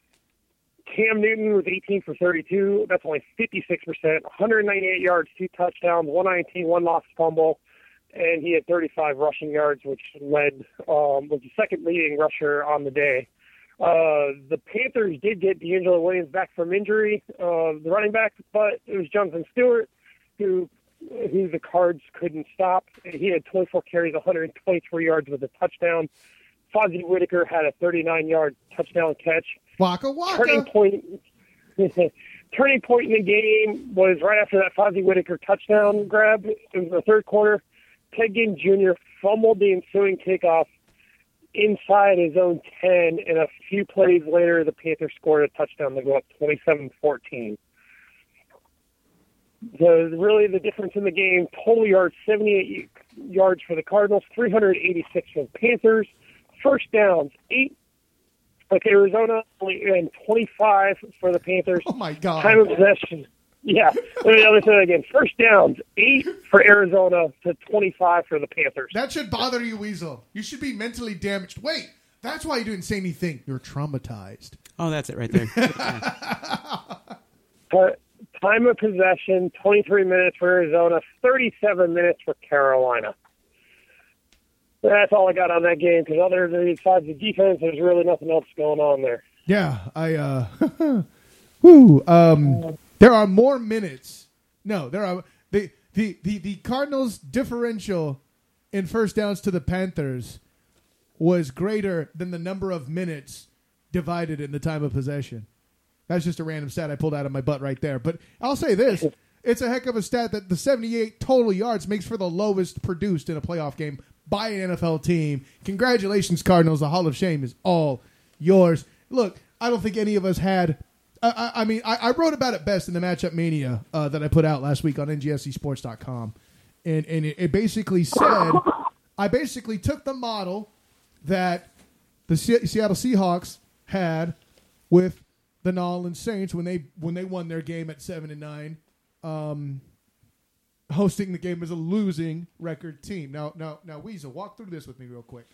Cam Newton was eighteen for thirty-two. That's only fifty-six percent. one hundred ninety-eight yards, two touchdowns, one I N T, one lost fumble. And he had thirty-five rushing yards, which led um, was the second leading rusher on the day. Uh, the Panthers did get D'Angelo Williams back from injury, uh, the running back, but it was Jonathan Stewart who who the Cards couldn't stop. He had twenty-four carries, one hundred twenty-three yards with a touchdown. Fozzie Whitaker had a thirty-nine-yard touchdown catch. Waka waka. Turning point, turning point in the game was right after that Fozzie Whitaker touchdown grab. It was the third quarter. Ted Ginn Junior fumbled the ensuing kickoff inside his own ten, and a few plays later, the Panthers scored a touchdown to go up twenty-seven fourteen. So really the difference in the game, total yards, seventy-eight yards for the Cardinals, three hundred eighty-six for the Panthers. First downs, eight. Okay, Arizona, and twenty-five for the Panthers. Oh, my God. Time of possession. Yeah, let me, let me say that again. First downs, eight for Arizona to twenty-five for the Panthers. That should bother you, Weasel. You should be mentally damaged. Wait, that's why you didn't say anything. You're traumatized. Oh, that's it right there. Uh, time of possession, twenty-three minutes for Arizona, thirty-seven minutes for Carolina. That's all I got on that game, because other than besides the defense, there's really nothing else going on there. Yeah, I, uh, whoo, um, there are more minutes. No, there are, the, the, the, the Cardinals' differential in first downs to the Panthers was greater than the number of minutes divided in the time of possession. That's just a random stat I pulled out of my butt right there. But I'll say this. It's a heck of a stat that the seventy-eight total yards makes for the lowest produced in a playoff game by an N F L team. Congratulations, Cardinals. The Hall of Shame is all yours. Look, I don't think any of us had... I, I, I mean, I, I wrote about it best in the Matchup Mania uh, that I put out last week on N G S C sports dot com. And, and it, it basically said... I basically took the model that the Se- Seattle Seahawks had with the New Orleans Saints when they when they won their game at seven and nine, um, hosting the game as a losing record team. Now, now, now, Weasel, walk through this with me real quick.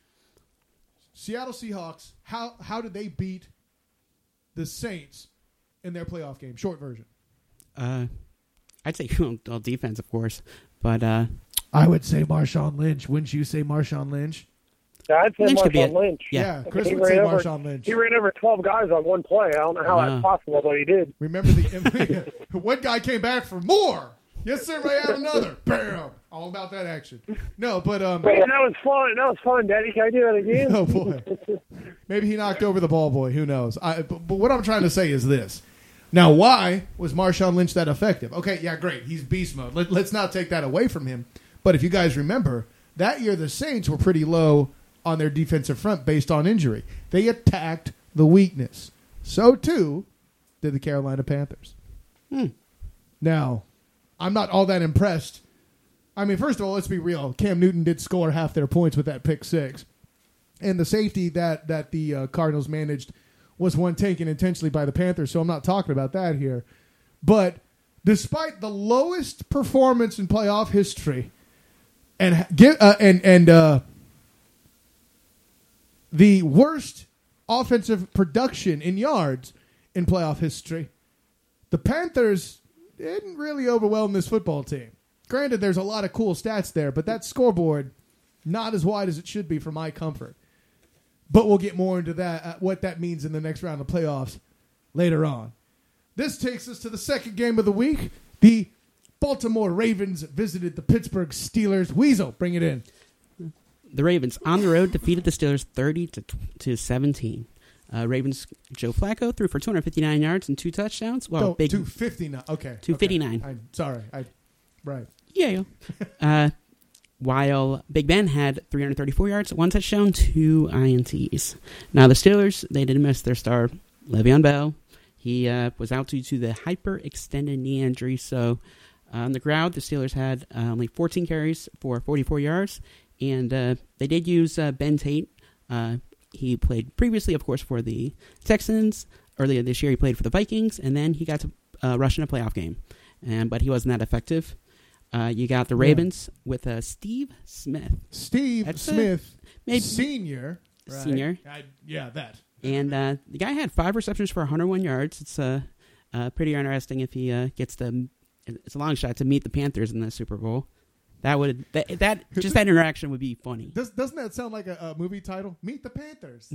Seattle Seahawks, how how did they beat the Saints in their playoff game? Short version. Uh, I'd say well, defense, of course, but uh, I would say Marshawn Lynch. Wouldn't you say Marshawn Lynch? I'd say Lynch could be Marshawn it. Lynch. Yeah, Yeah. Chris He would say ran over- Marshawn Lynch. He ran over twelve guys on one play. I don't know how Wow. that's possible, but he did. Remember the one guy came back for more. Yes, sir. May I have another? Bam! All about that action. No, but um. Man, that was fun. That was fun, Daddy. Can I do that again? Oh boy. Maybe he knocked over the ball boy. Who knows? I, but, but what I'm trying to say is this. Now, why was Marshawn Lynch that effective? Okay, yeah, great. He's beast mode. Let, let's not take that away from him. But if you guys remember, that year the Saints were pretty low on their defensive front based on injury. They attacked the weakness. So, too, did the Carolina Panthers. Hmm. Now, I'm not all that impressed. I mean, first of all, let's be real. Cam Newton did score half their points with that pick six. and the safety that that the uh, Cardinals managed was one taken intentionally by the Panthers. So I'm not talking about that here. But despite the lowest performance in playoff history, and give uh, and and uh, the worst offensive production in yards in playoff history, the Panthers didn't really overwhelm this football team. Granted, there's a lot of cool stats there, but that scoreboard not as wide as it should be for my comfort. But we'll get more into that, uh, what that means in the next round of playoffs later on. This takes us to the second game of the week. The Baltimore Ravens visited the Pittsburgh Steelers. Weasel, bring it in. The Ravens on the road defeated the Steelers thirty to seventeen. Uh, Ravens Joe Flacco threw for two hundred fifty-nine yards and two touchdowns. Well, oh, big two fifty-nine. Okay. two fifty-nine. Okay. I'm sorry. I right. Yeah. uh, while Big Ben had three hundred thirty-four yards, one touchdown, two I N Ts. Now the Steelers, they didn't miss their star, Le'Veon Bell. He uh, was out due to the hyperextended knee injury. So uh, on the ground, the Steelers had uh, only fourteen carries for forty-four yards. And uh, they did use uh, Ben Tate. Uh, he played previously, of course, for the Texans. Earlier this year, he played for the Vikings. And then he got to uh, rush in a playoff game. And But he wasn't that effective. Uh, you got the Ravens yeah. with uh, Steve Smith. Steve That's Smith, maybe, senior. Right? Senior. I, yeah, that. And uh, the guy had five receptions for one hundred one yards. It's uh, uh, pretty interesting if he uh, gets the. It's a long shot to meet the Panthers in the Super Bowl. That would that, that just that interaction would be funny. Does, doesn't that sound like a, a movie title? Meet the Panthers.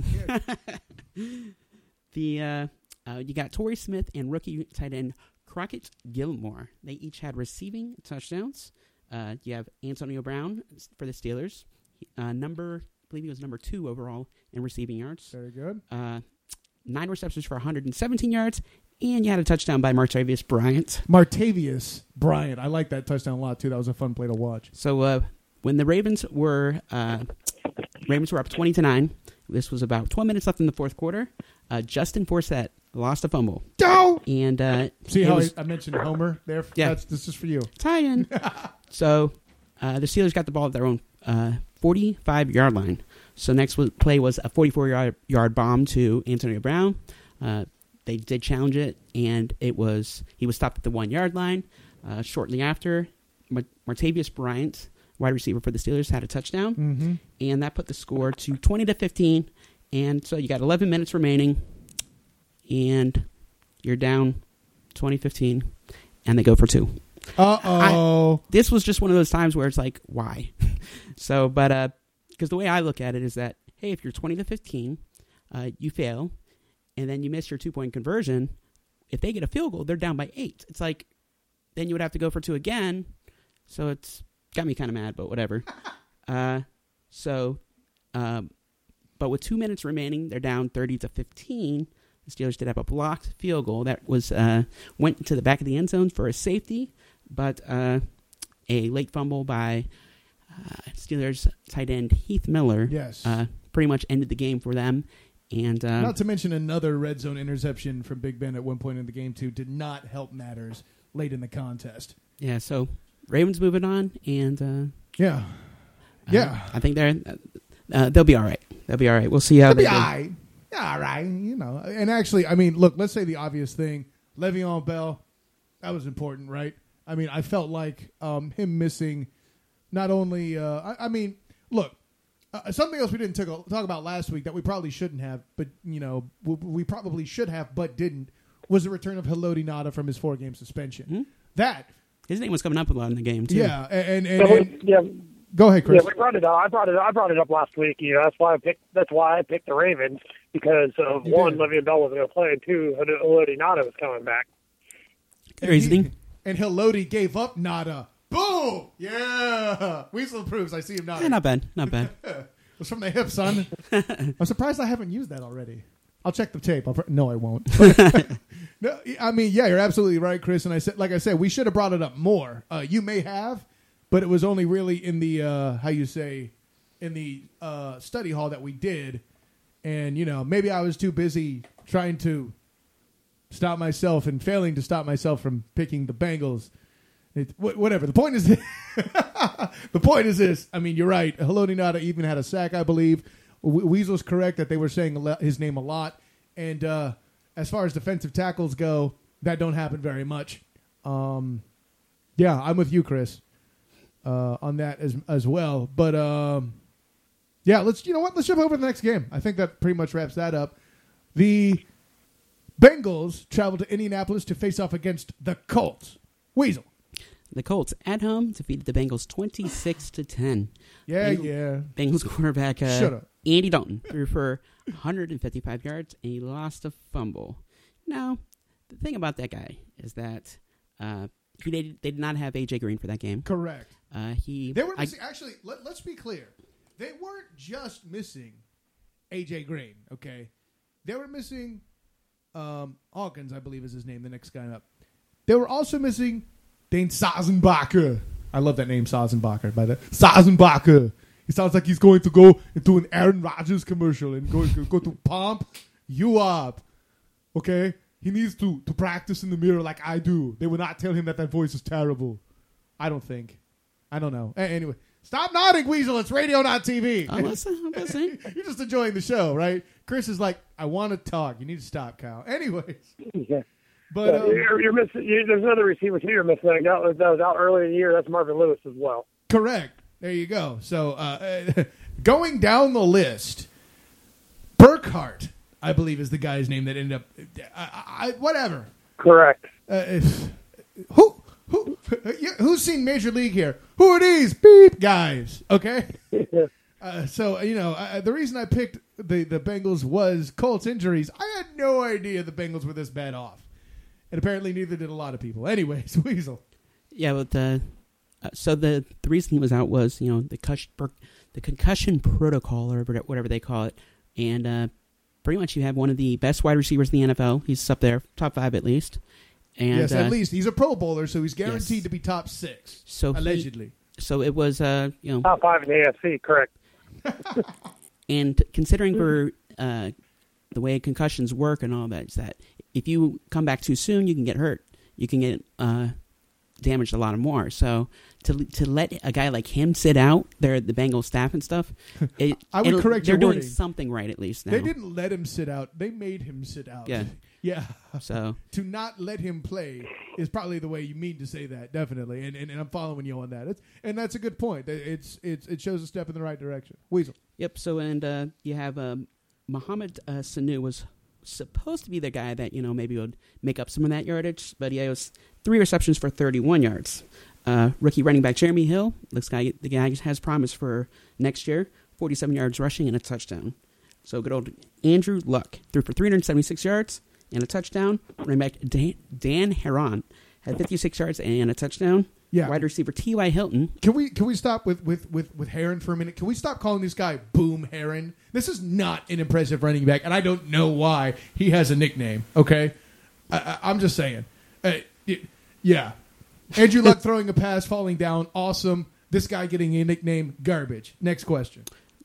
the uh, uh, you got Torrey Smith and rookie tight end Crockett Gilmore. They each had receiving touchdowns. Uh, you have Antonio Brown for the Steelers, uh, number I believe he was number two overall in receiving yards. Very good. Uh, nine receptions for one hundred seventeen yards, and you had a touchdown by Martavius Bryant. Martavius Bryant. I like that touchdown a lot, too. That was a fun play to watch. So uh, when the Ravens were uh, Ravens were up twenty to nine, this was about twelve minutes left in the fourth quarter. Uh, Justin Forsett lost a fumble. Go! And uh, see how was, I, I mentioned Homer there? Yeah. That's, this is for you. Tie in. So uh, the Steelers got the ball at their own uh, forty-five-yard line. So next was, play was a forty-four-yard yard bomb to Antonio Brown. Uh, they did challenge it, and it was he was stopped at the one-yard line. Uh, shortly after, Martavius Bryant, wide receiver for the Steelers, had a touchdown, mm-hmm. and that put the score to twenty to fifteen. And so you got eleven minutes remaining, and you're down twenty fifteen, and they go for two. Uh-oh. I, this was just one of those times where it's like, why? so, but, uh, because the way I look at it is that, hey, if you're twenty to fifteen, uh, you fail, and then you miss your two-point conversion, if they get a field goal, they're down by eight. It's like, then you would have to go for two again, so it's got me kind of mad, but whatever. uh, so, um, but with two minutes remaining, they're down thirty to fifteen. The Steelers did have a blocked field goal that was uh, went to the back of the end zone for a safety, but uh, a late fumble by uh, Steelers tight end Heath Miller yes. uh, pretty much ended the game for them. And uh, not to mention another red zone interception from Big Ben at one point in the game, too, did not help matters late in the contest. Yeah, so Ravens moving on, and uh, yeah, yeah, uh, I think they're uh, they'll be all right. They'll be all right. We'll see how they'll they be do. all right. Yeah, all right, you know. And actually, I mean, look, let's say the obvious thing: Le'Veon Bell. That was important, right? I mean, I felt like um, him missing not only. Uh, I, I mean, look. Uh, something else we didn't talk, talk about last week that we probably shouldn't have, but, you know, we, we probably should have but didn't, was the return of Haloti Ngata from his four-game suspension. Mm-hmm. That. His name was coming up a lot in the game, too. Yeah. And, and, and, so, and yeah. Go ahead, Chris. Yeah, we brought it up. I brought it up. I brought it up last week. You know, that's why I picked. That's why I picked the Ravens because of You one, did. Le'Veon Bell was going to play, and two, Haloti Ngata was coming back. Good reasoning. And Haloti gave up Ngata. Boom! Yeah! Weasel approves. I see him nodding. Yeah, not bad. Not bad. It was from the hip, son. I'm surprised I haven't used that already. I'll check the tape. I'll pr- no, I won't. But, no, I mean, yeah, you're absolutely right, Chris. And I said, like I said, we should have brought it up more. Uh, you may have, but it was only really in the uh, how you say, in the uh, study hall that we did. And you know, maybe I was too busy trying to stop myself and failing to stop myself from picking the Bengals. It, wh- whatever. The point is, the point is this. I mean, you're right. Haloti Ngata even had a sack, I believe. We- Weasel's correct that they were saying a le- his name a lot. And uh, as far as defensive tackles go, that don't happen very much. Um, yeah, I'm with you, Chris, uh, on that as as well. But um, yeah, let's you know what? Let's jump over to the next game. I think that pretty much wraps that up. The Bengals travel to Indianapolis to face off against the Colts. Weasel. The Colts at home defeated the Bengals twenty-six to ten. Yeah, Bengals, yeah. Bengals quarterback uh, Shut up. Andy Dalton threw for one hundred fifty-five yards and he lost a fumble. Now, the thing about that guy is that uh, he they, they did not have A J Green for that game. Correct. Uh, he They were I- missing. Actually, let, let's be clear. They weren't just missing A J Green. Okay, they were missing um, Hawkins, I believe is his name. The next guy up. They were also missing Dane Sazenbacher. I love that name, Sazenbacher. By the Sazenbacher. He sounds like he's going to go into an Aaron Rodgers commercial and go go to pump you up. Okay, he needs to to practice in the mirror like I do. They would not tell him that that voice is terrible. I don't think. I don't know. A- Anyway, stop nodding, Weasel. It's radio, not T V. I'm listening. I'm listening. You're just enjoying the show, right? Chris is like, I want to talk. You need to stop, Kyle. Anyways, Yeah. but Uh, um, you're, you're missing. You, there's another receiver too. You're missing. That got- that was out earlier in the year. That's Marvin Lewis as well. correct. There you go. So uh, going down the list, Burkhart, I believe, is the guy's name that ended up. I, I, whatever. Correct. Uh, if, who who who's seen Major League here? Who are these beep guys? Okay. Uh, so you know uh, the reason I picked the the Bengals was Colts injuries. I had no idea the Bengals were this bad off, and apparently neither did a lot of people. Anyways, Weasel. Yeah, but the uh, so the the reason he was out was you know the concussion the concussion protocol or whatever they call it, and uh, pretty much you have one of the best wide receivers in the N F L. He's up there, top five at least. And, yes, uh, at least he's a Pro Bowler, so he's guaranteed yes. to be top six. So he- allegedly. So it was uh you know Top five in the A F C. Correct. and considering for uh the way concussions work and all that is that if you come back too soon, you can get hurt. You can get uh damaged a lot more. So to to let a guy like him sit out, there the Bengals staff and stuff, it, I would it'll- correct they're your doing wording. something right at least now. They didn't let him sit out; they made him sit out. Yeah. yeah. So To not let him play is probably the way you mean to say that, definitely. And and, and I'm following you on that. It's, and that's a good point. It's it's it shows a step in the right direction. Weasel. yep. So and uh, you have um, Mohamed uh, Sanu was supposed to be the guy that you know maybe would make up some of that yardage, but he has three receptions for thirty-one yards. Uh, rookie running back Jeremy Hill looks like the guy has promise for next year, forty-seven yards rushing and a touchdown. So good old Andrew Luck threw for three hundred seventy-six yards and a touchdown. Running back Dan, Dan Heron had fifty-six yards and a touchdown. Yeah. Wide receiver T Y. Hilton. Can we can we stop with, with, with, with Heron for a minute? Can we stop calling this guy Boom Heron? This is not an impressive running back, and I don't know why he has a nickname. Okay, I, I, I'm just saying. Uh, y- yeah, Andrew Luck throwing a pass, falling down, awesome. This guy getting a nickname, garbage. Next question.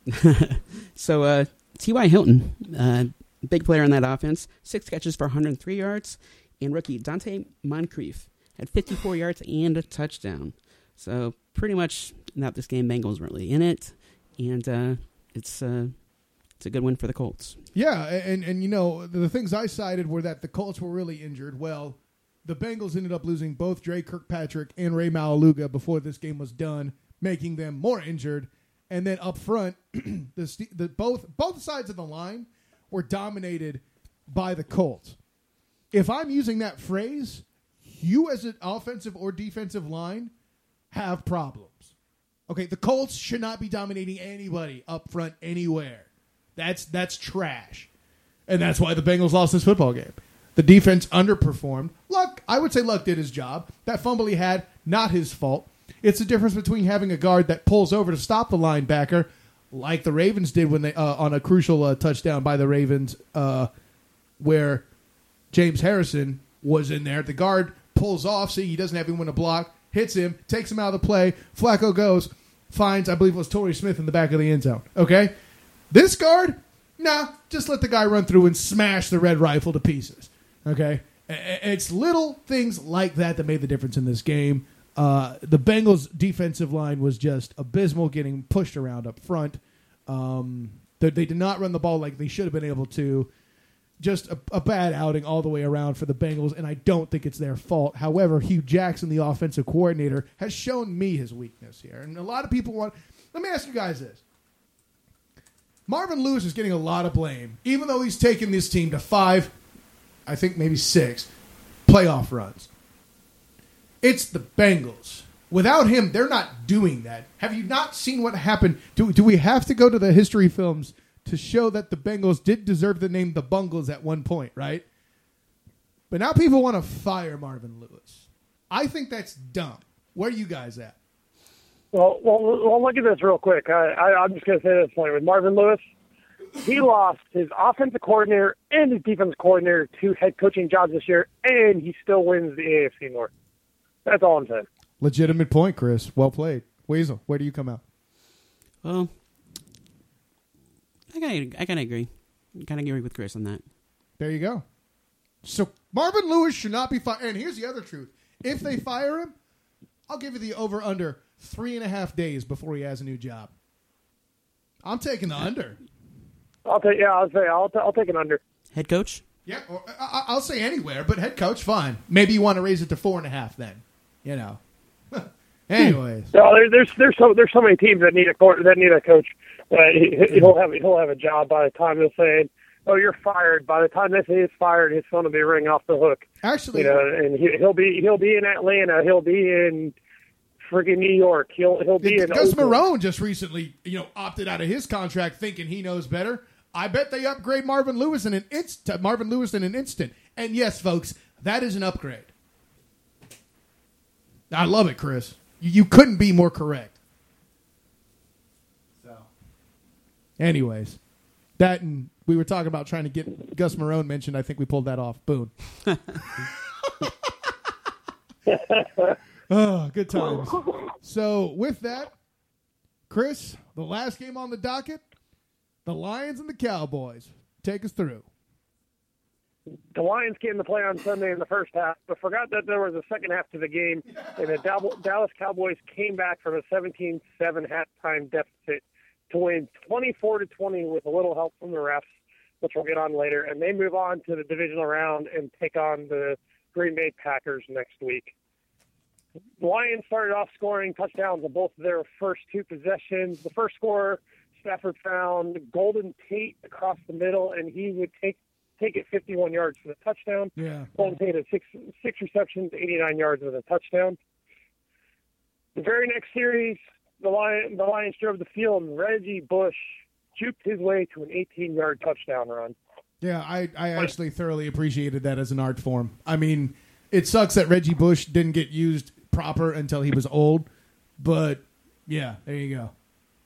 So uh, T Y. Hilton, uh, big player in that offense, six catches for one hundred three yards, and rookie Dante Moncrief had fifty-four yards and a touchdown. So pretty much not this game, Bengals really in it, and uh, it's uh, it's a good win for the Colts. Yeah, and, and you know, the things I cited were that the Colts were really injured. Well, the Bengals ended up losing both Dre Kirkpatrick and Ray Malaluga before this game was done, making them more injured. And then up front, the, st- the both both sides of the line were dominated by the Colts. If I'm using that phrase, you as an offensive or defensive line have problems. Okay, the Colts should not be dominating anybody up front anywhere. That's that's trash. And that's why the Bengals lost this football game. The defense underperformed. Luck, I would say Luck did his job. That fumble he had, not his fault. It's the difference between having a guard that pulls over to stop the linebacker, like the Ravens did when they uh, on a crucial uh, touchdown by the Ravens, uh, where James Harrison was in there. The guard pulls off, see he doesn't have anyone to block, hits him, takes him out of the play. Flacco goes, finds, I believe it was Torrey Smith in the back of the end zone. Okay? This guard, nah, just let the guy run through and smash the red rifle to pieces. Okay? It's little things like that that made the difference in this game. Uh, the Bengals' defensive line was just abysmal, getting pushed around up front. Um, They, they did not run the ball like they should have been able to. Just a, a bad outing all the way around for the Bengals, and I don't think it's their fault. However, Hugh Jackson, the offensive coordinator, has shown me his weakness here. And a lot of people want... Let me ask you guys this. Marvin Lewis is getting a lot of blame, even though he's taken this team to five, I think maybe six, playoff runs. It's the Bengals. Without him, they're not doing that. Have you not seen what happened? Do, do we have to go to the history films to show that the Bengals did deserve the name the Bungles at one point, right? But now people want to fire Marvin Lewis. I think that's dumb. Where are you guys at? Well, well, well look at this real quick. I, I, I'm just going to say this point. With Marvin Lewis, he lost his offensive coordinator and his defensive coordinator to head coaching jobs this year, and he still wins the A F C North. That's all I'm saying. Legitimate point, Chris. Well played. Weasel, where do you come out? Well, I kind of I kind of agree. I kind of agree with Chris on that. There you go. So Marvin Lewis should not be fired. And here's the other truth. If they fire him, I'll give you the over-under three and a half days before he has a new job. I'm taking the under. I'll take yeah. I'll say I'll t- I'll take an under. Head coach? Yeah, or, I, I'll say anywhere, but head coach, fine. Maybe you want to raise it to four and a half then. You know. Anyways, no, there, there's there's so there's so many teams that need a court that need a coach. Uh, he, he'll have he'll have a job by the time they'll say, "Oh, you're fired." By the time they say he's fired, his phone will be ringing off the hook. Actually, you know, and he, he'll be he'll be in Atlanta. He'll be in friggin' New York. He'll he'll be in. Gus Oakland. Marone just recently, you know, opted out of his contract, thinking he knows better. I bet they upgrade Marvin Lewis in an inst- Marvin Lewis in an instant. And yes, folks, that is an upgrade. I love it, Chris. You, you couldn't be more correct. So, anyways, that and we were talking about trying to get Gus Marone mentioned. I think we pulled that off. Boom. Oh, good times. So, with that, Chris, the last game on the docket, the Lions and the Cowboys. Take us through. The Lions came to play on Sunday in the first half, but forgot that there was a second half to the game, and the Dallas Cowboys came back from a seventeen seven halftime deficit to win twenty-four to twenty with a little help from the refs, which we'll get on later, and they move on to the divisional round and take on the Green Bay Packers next week. The Lions started off scoring touchdowns on both of their first two possessions. The first score, Stafford found Golden Tate across the middle, and he would take take it fifty-one yards for the touchdown. Yeah. Golden Tate had six, six receptions, eighty-nine yards with a touchdown. The very next series, the, Lion, the Lions drove the field, and Reggie Bush juked his way to an eighteen-yard touchdown run. Yeah, I, I actually thoroughly appreciated that as an art form. I mean, it sucks that Reggie Bush didn't get used proper until he was old, but, yeah, there you go.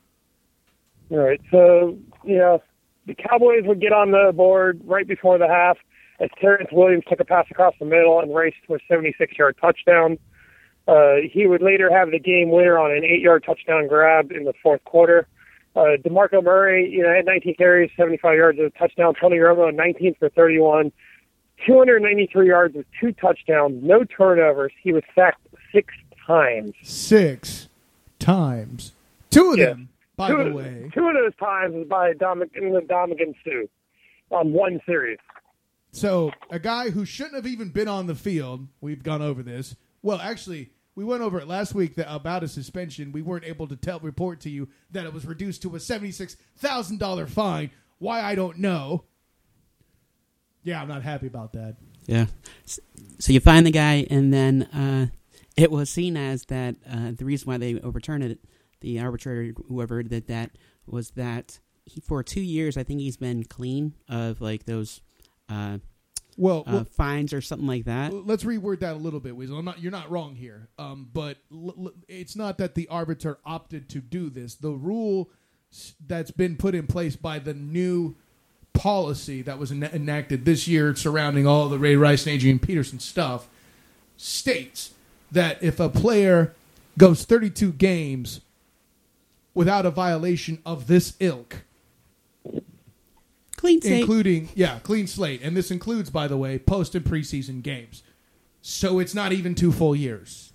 All right, so, yeah, the Cowboys would get on the board right before the half as Terrence Williams took a pass across the middle and raced to a seventy-six-yard touchdown. Uh, he would later have the game winner on an eight-yard touchdown grab in the fourth quarter. Uh, DeMarco Murray, you know, had nineteen carries, seventy-five yards with a touchdown. Tony Romo, nineteen for thirty-one, two hundred ninety-three yards with two touchdowns, no turnovers. He was sacked six times. Six times. Two of Yeah. them, by two, the way. Two of those times was by Dominican, Dominican Sue on one series. So, a guy who shouldn't have even been on the field, we've gone over this. Well, actually, we went over it last week that about a suspension. We weren't able to tell report to you that it was reduced to a seventy-six thousand dollars fine. Why, I don't know. Yeah, I'm not happy about that. Yeah. So you find the guy, and then uh, it was seen as that uh, the reason why they overturned it, the arbitrator, whoever did that, was that he, for two years, I think he's been clean of like those uh, Well, uh, well fines or something like that. let's reword that a little bit, Weasel. I'm not, you're not wrong here, um, but l- l- it's not that the arbiter opted to do this. The rule s- that's been put in place by the new policy that was en- enacted this year surrounding all the Ray Rice and Adrian Peterson stuff states that if a player goes thirty-two games without a violation of this ilk, Clean slate. including, yeah, clean slate. And this includes, by the way, post and preseason games. So it's not even two full years.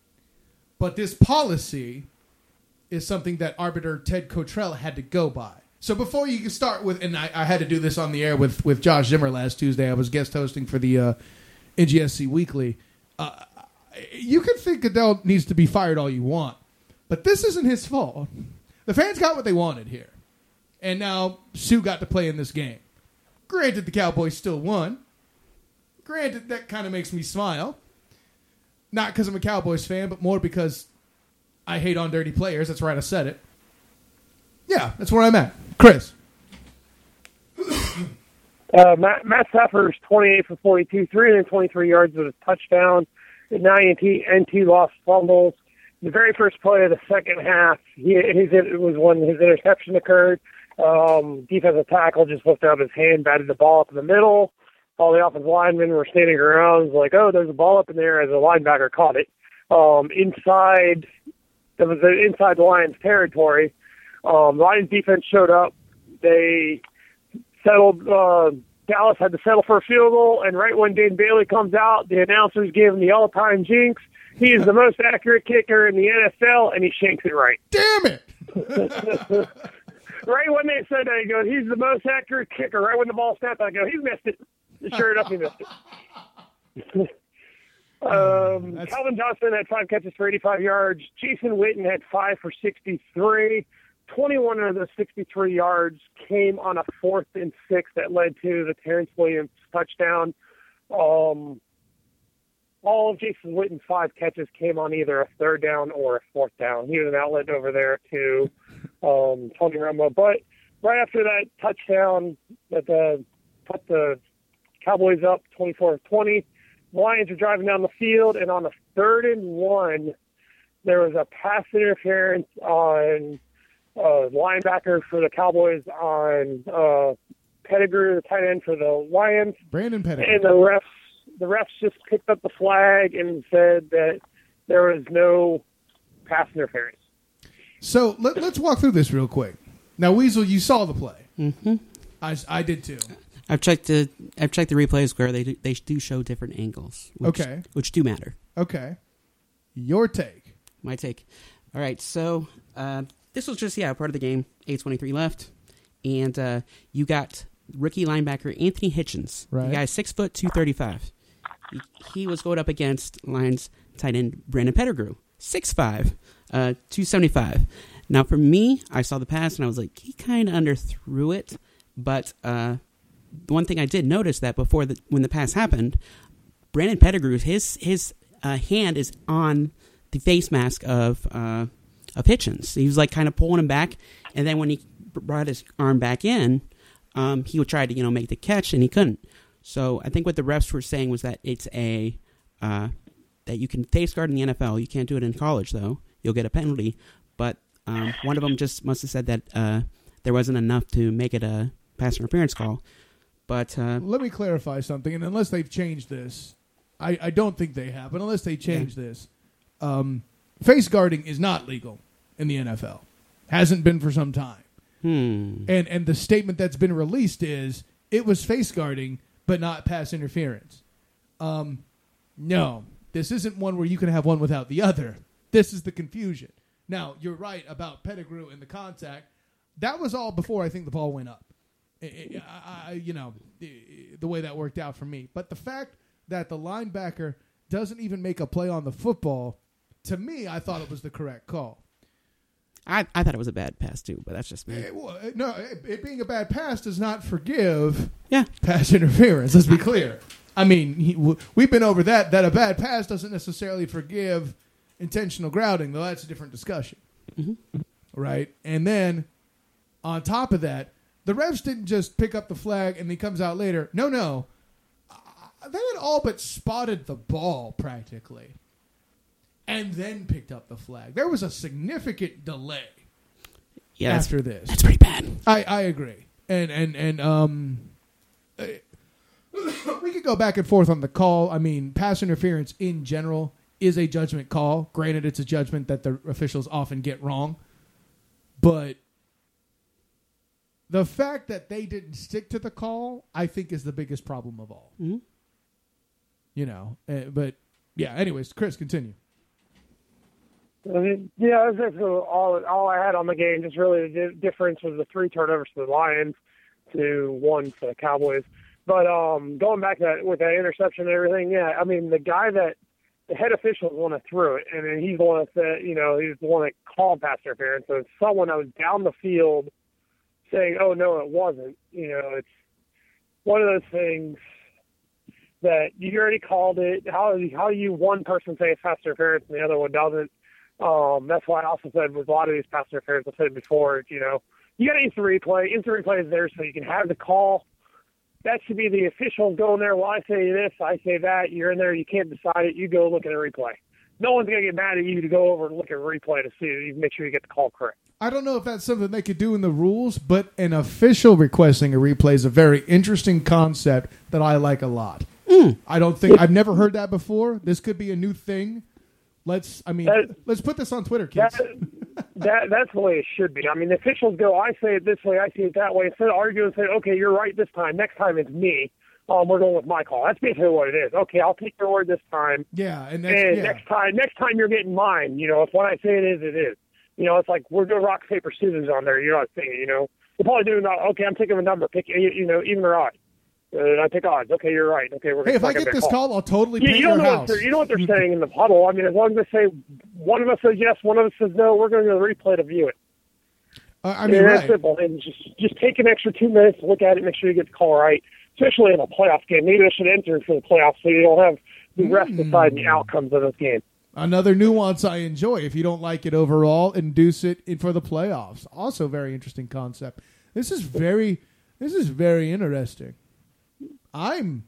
But this policy is something that arbiter Ted Cottrell had to go by. So before you can start with, and I, I had to do this on the air with, with Josh Zimmer last Tuesday. I was guest hosting for the uh, N G S C Weekly. Uh, you can think Goodell needs to be fired all you want, but this isn't his fault. The fans got what they wanted here. And now Sue got to play in this game. Granted, the Cowboys still won. Granted, that kind of makes me smile. Not because I'm a Cowboys fan, but more because I hate on dirty players. That's right, I said it. Yeah, that's where I'm at. Chris. Uh, Matt, Matt Stafford's twenty-eight for forty-two, three hundred twenty-three yards with a touchdown, and nine and two lost fumbles. The very first play of the second half, he, his, it was when his interception occurred. Um, defensive tackle just lifted up his hand, batted the ball up in the middle. All the offensive linemen were standing around, like, oh, there's a ball up in there, as a linebacker caught it. Um, inside, it was inside the Lions' territory. Um, Lions defense showed up. They settled, uh, Dallas had to settle for a field goal, and right when Dane Bailey comes out, the announcers gave him the all-time jinx. He is the most accurate kicker in the N F L, and he shanks it right. Damn it! Right when they said that, he goes, he's the most accurate kicker. Right when the ball snapped, I go, he missed it. Sure enough, he missed it. um, That's... Calvin Johnson had five catches for eighty-five yards. Jason Witten had five for sixty-three. twenty-one of those sixty-three yards came on a fourth and six that led to the Terrence Williams touchdown. Um, all of Jason Witten's five catches came on either a third down or a fourth down. He was an outlet over there to um, Tony Romo. But right after that touchdown that the, put the Cowboys up twenty-four to twenty, the Lions were driving down the field, and on a third and one, there was a pass interference on uh, linebacker for the Cowboys on uh, Pettigrew, the tight end for the Lions. Brandon Pettigrew. And the refs, the refs just picked up the flag and said that there was no pass interference. So let, let's walk through this real quick. Now, Weasel, you saw the play. Mm-hmm. I, I did too. I've checked the I've checked the replays where they do, they do show different angles, which, Okay. which do matter. Okay. Your take. My take. All right, so uh, this was just yeah part of the game. eight twenty-three left, and uh, you got rookie linebacker Anthony Hitchens. Right. The guy's six foot two thirty five. He, he was going up against Lions tight end Brandon Pettigrew, six five, uh, two seventy five. Now for me, I saw the pass and I was like, he kind of underthrew it, but. Uh, One thing I did notice that before the when the pass happened, Brandon Pettigrew, his his uh, hand is on the face mask of uh, of Hitchens. He was like kind of pulling him back, and then when he brought his arm back in, um, he would try to you know make the catch, and he couldn't. So I think what the refs were saying was that it's a uh, that you can face guard in the N F L. You can't do it in college though. You'll get a penalty. But um, one of them just must have said that uh, there wasn't enough to make it a pass interference call. But uh, let me clarify something, and unless they've changed this, I, I don't think they have, but unless they change yeah. this, um, face guarding is not legal in the N F L. Hasn't been for some time. Hmm. And and the statement that's been released is it was face guarding, but not pass interference. Um, no, this isn't one where you can have one without the other. This is the confusion. Now, you're right about Pettigrew and the contact. That was all before I think the ball went up. I, I, you know, the way that worked out for me. But the fact that the linebacker doesn't even make a play on the football, to me, I thought it was the correct call. I, I thought it was a bad pass, too, but that's just me. It, well, no, it, it being a bad pass does not forgive yeah. pass interference. Let's be clear. I mean, he, we've been over that, that a bad pass doesn't necessarily forgive intentional grounding, though that's a different discussion. Mm-hmm. Right? And then, on top of that, the refs didn't just pick up the flag and he comes out later. No, no. Uh, they had all but spotted the ball practically and then picked up the flag. There was a significant delay yeah, after this. That's pretty bad. I, I agree. And, and, and um, uh, we could go back and forth on the call. I mean, pass interference in general is a judgment call. Granted, it's a judgment that the officials often get wrong. But the fact that they didn't stick to the call, I think, is the biggest problem of all. Mm-hmm. You know, uh, but yeah. Anyways, Chris, continue. Yeah, that's all. All I had on the game. Just really the difference was the three turnovers for the Lions to one for the Cowboys. But um, going back to that with that interception and everything, yeah, I mean the guy that the head official is the one that threw it, and then he's the one that said, you know, he's the one that called pass interference. So it's someone that was down the field saying, "Oh no, it wasn't." You know, it's one of those things that you already called it. How how you one person say it's pass interference and the other one doesn't? Um, that's why I also said with a lot of these pass interference, I said before, you know, you got to instant replay. Instant replay is there so you can have the call. That should be the officials going there. Well, I say this, I say that. You're in there. You can't decide it. You go look at a replay. No one's going to get mad at you to go over and look at a replay to see you make sure you get the call correct. I don't know if that's something they could do in the rules, but an official requesting a replay is a very interesting concept that I like a lot. Mm. I don't think I've never heard that before. This could be a new thing. Let's, I mean, that, let's put this on Twitter, kids. That, that, that's the way it should be. I mean, the officials go, I say it this way, I see it that way. Instead of arguing and saying, okay, you're right this time. Next time it's me. Um, we're going with my call. That's basically what it is. Okay, I'll take your word this time. Yeah, and, that's, and yeah. next time, next time you're getting mine. You know, if what I say it is, it is. You know, it's like we're doing rock paper scissors on there. You're not saying, you know, we're probably doing. Okay, I'm taking a number. Pick, you know, even or odd. Uh, I pick odds. Okay, you're right. Okay, we're. Hey, if I get this call, I'll totally you, paint you don't your know house. What you know what they're saying in the huddle. I mean, as long as they say one of us says yes, one of us says no, we're going to go to the replay to view it. Uh, I mean, yeah, right. That's simple. And just just take an extra two minutes to look at it, make sure you get the call right. Especially in a playoff game. Maybe they should enter for the playoffs so you don't have the rest mm. decide the outcomes of this game. Another nuance I enjoy. If you don't like it overall, induce it in for the playoffs. Also, very interesting concept. This is very, this is very interesting. I'm,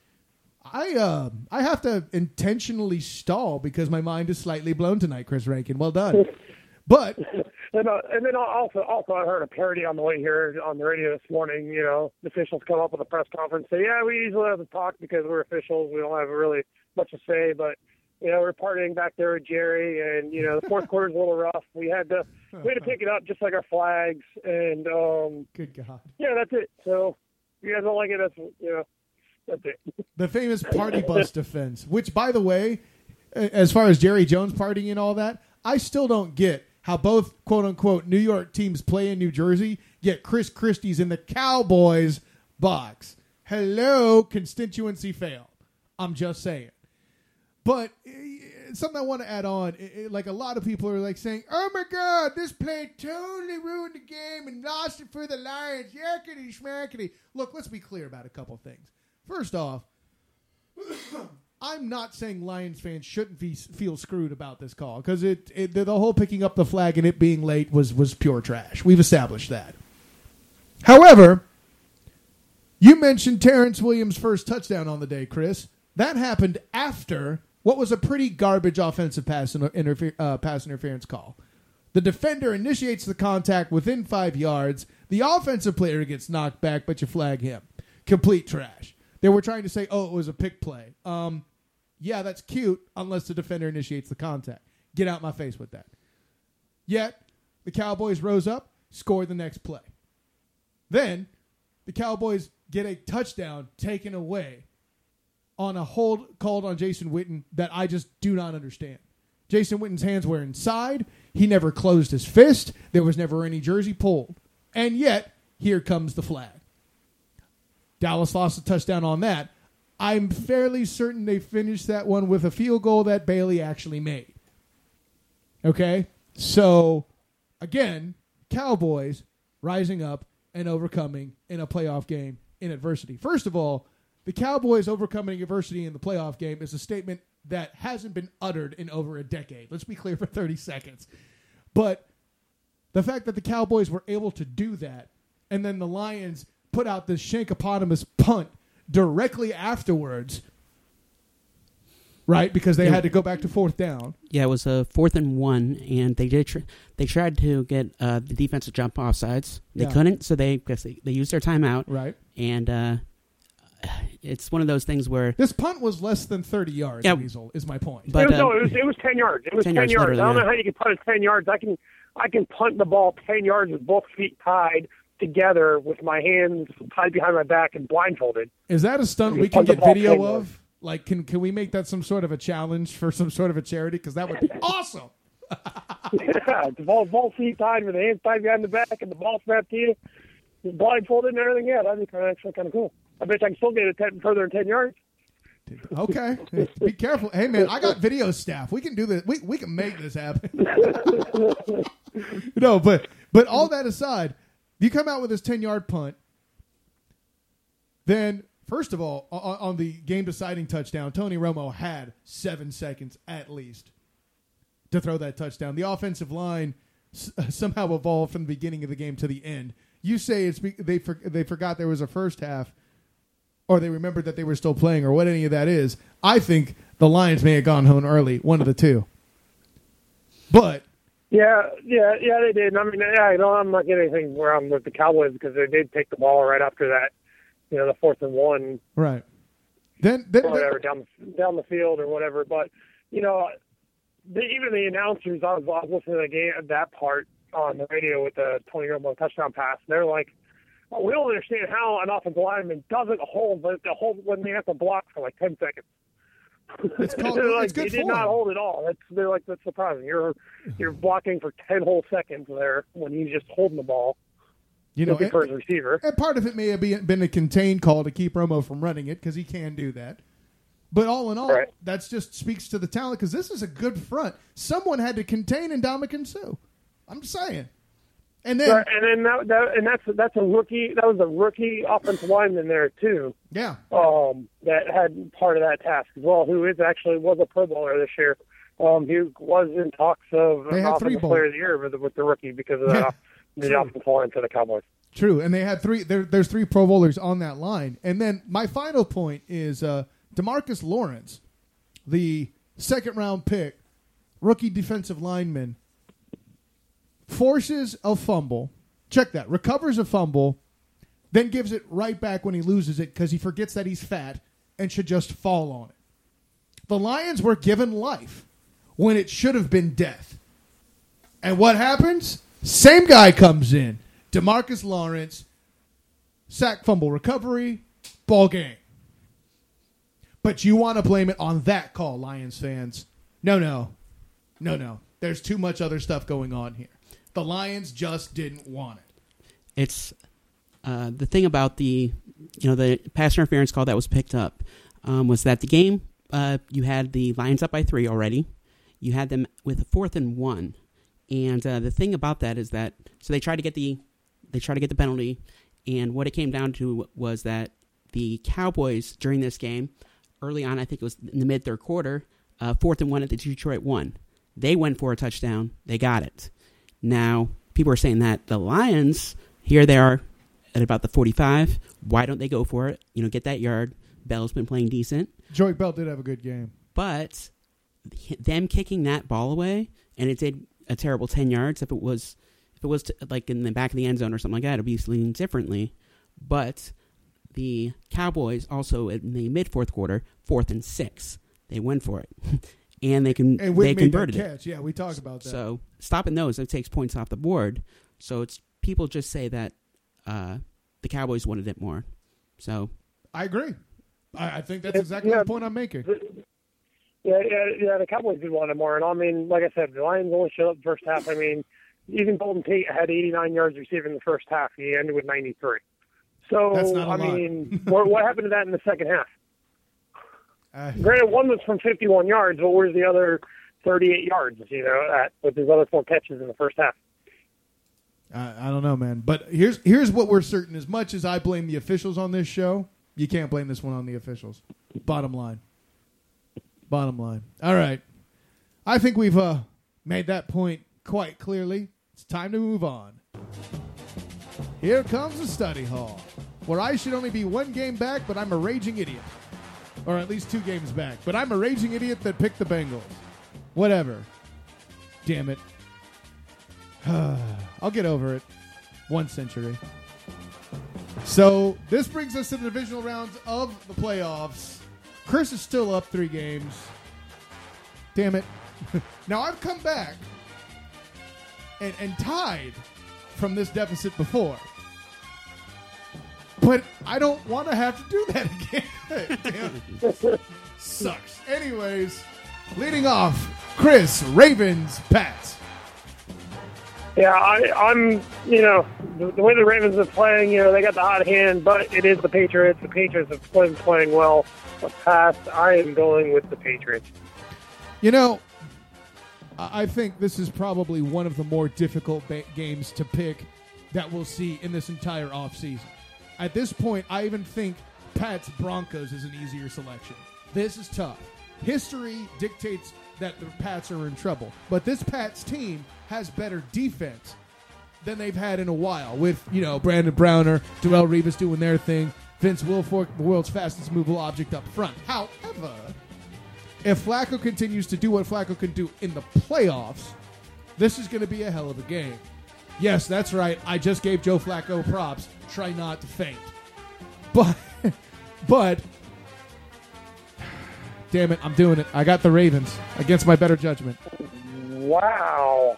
I, uh, I have to intentionally stall because my mind is slightly blown tonight, Chris Rankin. Well done. But and, uh, and then also, also I heard a parody on the way here on the radio this morning. You know, the officials come up with a press conference, say, "Yeah, we usually have to talk because we're officials. We don't have really much to say, but." You know, we're partying back there with Jerry, and, you know, the fourth quarter's a little rough. We had to we had to pick it up just like our flags, and, um... Good God. Yeah, that's it. So, if you guys don't like it, that's, you know, that's it. The famous party bus defense, which, by the way, as far as Jerry Jones partying and all that, I still don't get how both, quote-unquote, New York teams play in New Jersey, yet Chris Christie's in the Cowboys box. Hello, constituency fail. I'm just saying. But uh, something I want to add on, it, it, like a lot of people are like saying, "Oh my God, this play totally ruined the game and lost it for the Lions." Yakety schmackety. Look, let's be clear about a couple things. First off, I'm not saying Lions fans shouldn't be, feel screwed about this call because it, it the, the whole picking up the flag and it being late was was pure trash. We've established that. However, you mentioned Terrence Williams' first touchdown on the day, Chris. That happened after what was a pretty garbage offensive pass, interfer- uh, pass interference call. The defender initiates the contact within five yards. The offensive player gets knocked back, but you flag him. Complete trash. They were trying to say, oh, it was a pick play. Um, yeah, that's cute unless the defender initiates the contact. Get out my face with that. Yet, the Cowboys rose up, scored the next play. Then, the Cowboys get a touchdown taken away on a hold called on Jason Witten that I just do not understand. Jason Witten's hands were inside. He never closed his fist. There was never any jersey pulled. And yet, here comes the flag. Dallas lost a touchdown on that. I'm fairly certain they finished that one with a field goal that Bailey actually made. Okay? So, again, Cowboys rising up and overcoming in a playoff game in adversity. First of all, the Cowboys overcoming adversity in the playoff game is a statement that hasn't been uttered in over a decade. Let's be clear for thirty seconds. But the fact that the Cowboys were able to do that, and then the Lions put out this shankopotamus punt directly afterwards, right? Because they yeah. had to go back to fourth down. Yeah, it was a fourth and one, and they did. Tr- they tried to get uh, the defense to jump off sides. They yeah. couldn't, so they guess they, they used their timeout. Right, and. Uh, It's one of those things where this punt was less than thirty yards. Yeah, Weasel is my point. But, it was, uh, no, it was it was ten yards. It was ten, ten yards. yards. I don't know how you can punt it ten yards. I can I can punt the ball ten yards with both feet tied together with my hands tied behind my back and blindfolded. Is that a stunt we can get video of? Like, can can we make that some sort of a challenge for some sort of a charity? Because that would be awesome. Yeah, the ball, ball seat tied with the hands tied behind the back and the ball strapped to you, you're blindfolded and everything. Yeah, that'd be kind of actually kind of cool. I bet I can still get it ten, further than ten yards. Okay, be careful. Hey man, I got video staff. We can do this. We we can make this happen. No, but but all that aside, you come out with this ten yard punt. Then first of all, on, on the game deciding touchdown, Tony Romo had seven seconds at least to throw that touchdown. The offensive line s- somehow evolved from the beginning of the game to the end. You say it's be- they for- they forgot there was a first half. Or they remembered that they were still playing, or what any of that is. I think the Lions may have gone home early, one of the two. But yeah, yeah, yeah, they did. I mean, yeah, I don't, I'm not getting anything wrong with the Cowboys because they did take the ball right after that. You know, the fourth and one, right? Then, then or whatever down the, down the field or whatever. But you know, the, even the announcers, I was, I was listening to the game, that part on the radio with the Tony Romo touchdown pass. They're like, well, we don't understand how an offensive lineman doesn't hold, but the hold when they have to block for like ten seconds. It's called, they're like, it's good they did form. not hold at all. That's they're like that's surprising. You're you're blocking for ten whole seconds there when he's just holding the ball. You know, looking for his receiver. And part of it may have been been a contained call to keep Romo from running it because he can do that. But all in all, right. that just speaks to the talent because this is a good front. Someone had to contain Ndamukong Suh. I'm just saying. And then, right, and then that, that, and that's that's a rookie. That was a rookie offensive lineman there too. Yeah. Um, that had part of that task as well. Who is actually was a Pro Bowler this year. Um, he was in talks of They had three offensive player of the year with, with the rookie because of Yeah, that, the true. offensive line for the Cowboys. True, and they had three. There, there's three Pro Bowlers on that line. And then my final point is uh, DeMarcus Lawrence, the second round pick, rookie defensive lineman, forces a fumble. Check that. Recovers a fumble, then gives it right back when he loses it because he forgets that he's fat and should just fall on it. The Lions were given life when it should have been death. And what happens? Same guy comes in. DeMarcus Lawrence, sack fumble recovery, ball game. But you want to blame it on that call, Lions fans. No, no. No, no. There's too much other stuff going on here. The Lions just didn't want it. It's uh, the thing about the, you know, the pass interference call that was picked up um, was that the game, uh, you had the Lions up by three already. You had them with a fourth and one. And uh, the thing about that is that, so they tried to get the, they tried to get the penalty, and what it came down to was that the Cowboys during this game, early on, I think it was in the mid third quarter, uh, fourth and one at the Detroit one. They went for a touchdown. They got it. Now, people are saying that the Lions, here they are at about the forty-five. Why don't they go for it? You know, get that yard. Bell's been playing decent. Joey Bell did have a good game. But them kicking that ball away, and it did a terrible ten yards. If it was, if it was to, like in the back of the end zone or something like that, it'd be leaning differently. But the Cowboys also in the mid fourth quarter, fourth and six, they went for it, and they can And Witt they made converted that it. catch. Yeah, we talked about that. So stopping those, it takes points off the board. So it's people just say that uh, the Cowboys wanted it more. So I agree. I, I think that's exactly Yeah. the point I'm making. Yeah, yeah, yeah. The Cowboys did want it more, and I mean, like I said, the Lions only showed up the first half. I mean, even Golden Tate had eighty-nine yards receiving the first half. He ended with ninety-three. So That's not a I lot. mean, what, what happened to that in the second half? Uh, Granted, one was from fifty-one yards, but where's the other thirty-eight yards? You know, at, with his other four catches in the first half. I, I don't know, man. But here's here's what we're certain. As much as I blame the officials on this show, you can't blame this one on the officials. Bottom line. Bottom line. All right. I think we've uh, made that point quite clearly. It's time to move on. Here comes the study hall, where I should only be one game back, but I'm a raging idiot. Or at least two games back. But I'm a raging idiot that picked the Bengals. Whatever. Damn it. I'll get over it. One century. So this brings us to the divisional rounds of the playoffs. Chris is still up three games. Damn it. Now I've come back and, and tied from this deficit before. But I don't want to have to do that again. Damn it. Sucks. Anyways, leading off Chris, Ravens, Pats. Yeah, I, I'm, you know, the, the way the Ravens are playing, you know, they got the hot hand, but it is the Patriots. The Patriots have been playing well the past. I am going with the Patriots. You know, I think this is probably one of the more difficult ba- games to pick that we'll see in this entire offseason. At this point, I even think Pats Broncos is an easier selection. This is tough. History dictates that the Pats are in trouble, but this Pats team has better defense than they've had in a while with, you know, Brandon Browner, Darrelle Revis doing their thing, Vince Wilfork, the world's fastest movable object up front. However, if Flacco continues to do what Flacco can do in the playoffs, this is going to be a hell of a game. Yes, that's right. I just gave Joe Flacco props. Try not to faint. But, but, damn it, I'm doing it. I got the Ravens against my better judgment. Wow.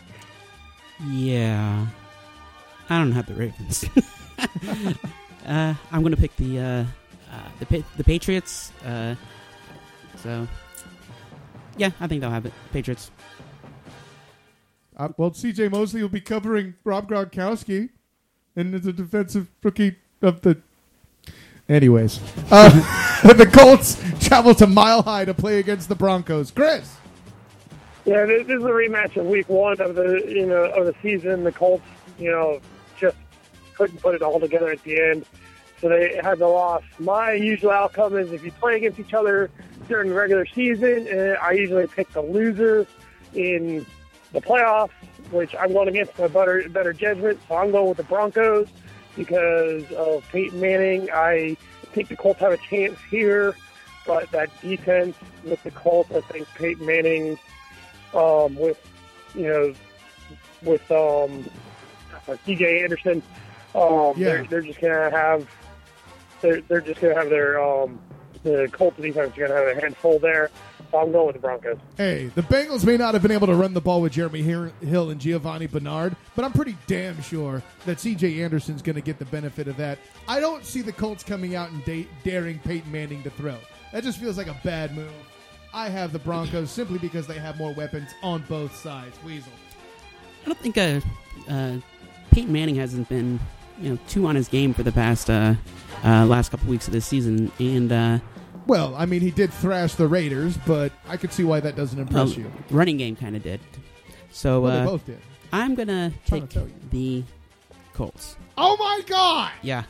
Yeah. I don't have the Ravens. uh, I'm going to pick the uh, uh, the pa- the Patriots. Uh, so, yeah, I think they'll have it. Patriots. Uh, well, C J Mosley will be covering Rob Gronkowski, and it's a defensive rookie of the. Anyways, uh, the Colts travel to Mile High to play against the Broncos. Chris. Yeah, this is a rematch of Week One of the you know of the season. The Colts, you know, just couldn't put it all together at the end, so they had the loss. My usual outcome is if you play against each other during the regular season, uh, I usually pick the loser in the playoffs, which I'm going against my better better judgment. So I'm going with the Broncos because of Peyton Manning. I think the Colts have a chance here, but that defense with the Colts, I think Peyton Manning. Um, with, you know, with um, C J Anderson, um, yeah. they're, they're just gonna have, they're they're just gonna have their um, the Colts defense are gonna have a handful there. So I'm going with the Broncos. Hey, the Bengals may not have been able to run the ball with Jeremy Hill and Giovanni Bernard, but I'm pretty damn sure that C J Anderson's going to get the benefit of that. I don't see the Colts coming out and da- daring Peyton Manning to throw. That just feels like a bad move. I have the Broncos simply because they have more weapons on both sides. Weasel. I don't think uh, uh, Peyton Manning hasn't been, you know, too on his game for the past uh, uh, last couple weeks of this season, and uh, well, I mean, he did thrash the Raiders, but I could see why that doesn't impress uh, you. Running game kind of did. So well, uh, they both did. I'm gonna Trying take to tell you. the Colts. Oh my God! Yeah.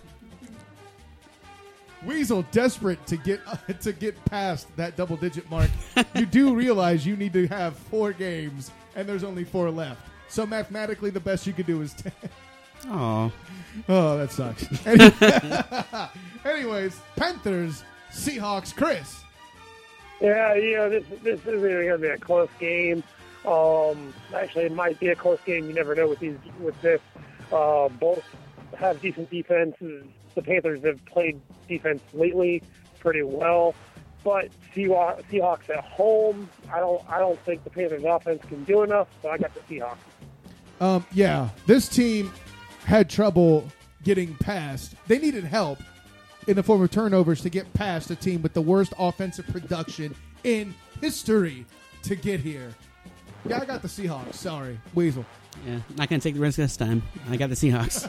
Weasel, desperate to get uh, to get past that double-digit mark, you do realize you need to have four games, and there's only four left. So mathematically, the best you could do is ten. Oh. Oh, that sucks. Anyways, Panthers, Seahawks, Chris. Yeah, you know, this this is going to be a close game. Um, actually, it might be a close game. You never know with these with this. Uh, both have decent defenses. The Panthers have played defense lately pretty well, but Seahawks, Seahawks at home, I don't I don't think the Panthers offense can do enough. So I got the Seahawks. Um, yeah, this team had trouble getting past. They needed help in the form of turnovers to get past a team with the worst offensive production in history to get here. Yeah, I got the Seahawks. Sorry, Weasel. Yeah, not going to take the risk this time. I got the Seahawks.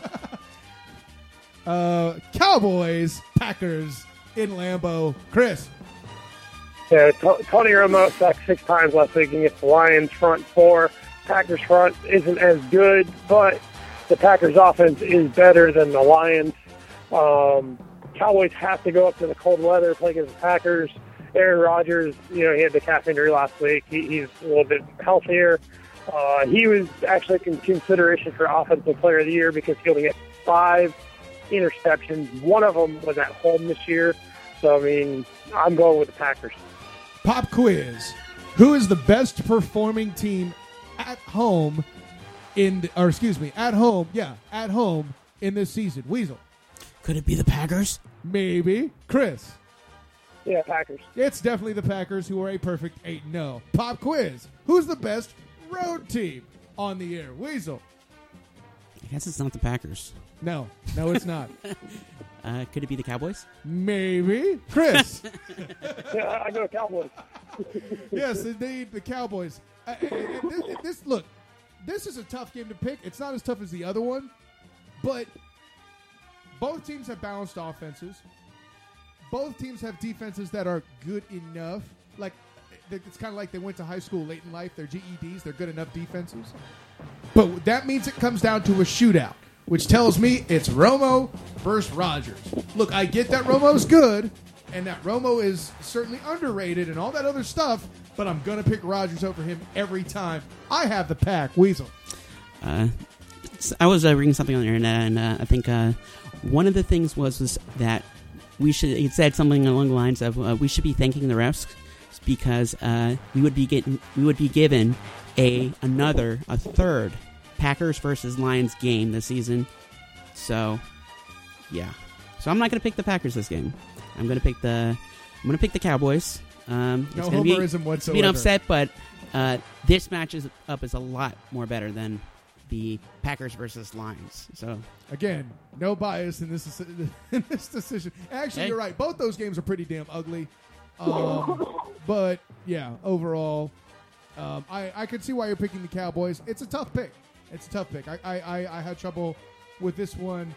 uh, Cowboys, Packers in Lambeau. Chris. Yeah, T- Tony Romo sacked six times last week against the Lions front four. Packers front isn't as good, but the Packers offense is better than the Lions. Um, Cowboys have to go up to the cold weather, play against the Packers. Aaron Rodgers, you know, he had the calf injury last week. He, he's a little bit healthier. Uh, he was actually in consideration for Offensive Player of the Year because he only had five interceptions. One of them was at home this year. So, I mean, I'm going with the Packers. Pop quiz. Who is the best performing team at home in, or excuse me, at home, yeah, at home in this season? Weasel. Could it be the Packers? Maybe. Chris. Yeah, Packers. It's definitely the Packers, who are a perfect eight and oh. Pop quiz. Who's the best road team on the air? Weasel. I guess it's not the Packers. No. No, it's not. uh, could it be the Cowboys? Maybe. Chris. Yeah, I go Cowboys. Yes, indeed, the Cowboys. Uh, and- and this, this look, this is a tough game to pick. It's not as tough as the other one, but both teams have balanced offenses. Both teams have defenses that are good enough. Like it's kind of like they went to high school late in life. They're G E Ds. They're good enough defenses. But that means it comes down to a shootout, which tells me it's Romo versus Rodgers. Look, I get that Romo's good, and that Romo is certainly underrated and all that other stuff, but I'm going to pick Rodgers over him every time. I have the pack, Weasel. Uh, I was uh, reading something on the internet, and uh, I think uh, one of the things was, was that we should. It said something along the lines of uh, we should be thanking the refs because uh, we would be getting we would be given a another a third Packers versus Lions game this season. So, yeah. So I'm not going to pick the Packers this game. I'm going to pick the I'm going to pick the Cowboys. Um, No it's gonna be, homerism whatsoever. Being upset, but uh, this match is up is a lot more better than the Packers versus Lions. So Again, no bias in this in this decision. Actually, Hey. you're right. Both those games are pretty damn ugly. Um, but yeah, overall, um, I I could see why you're picking the Cowboys. It's a tough pick. It's a tough pick. I I, I, I had trouble with this one.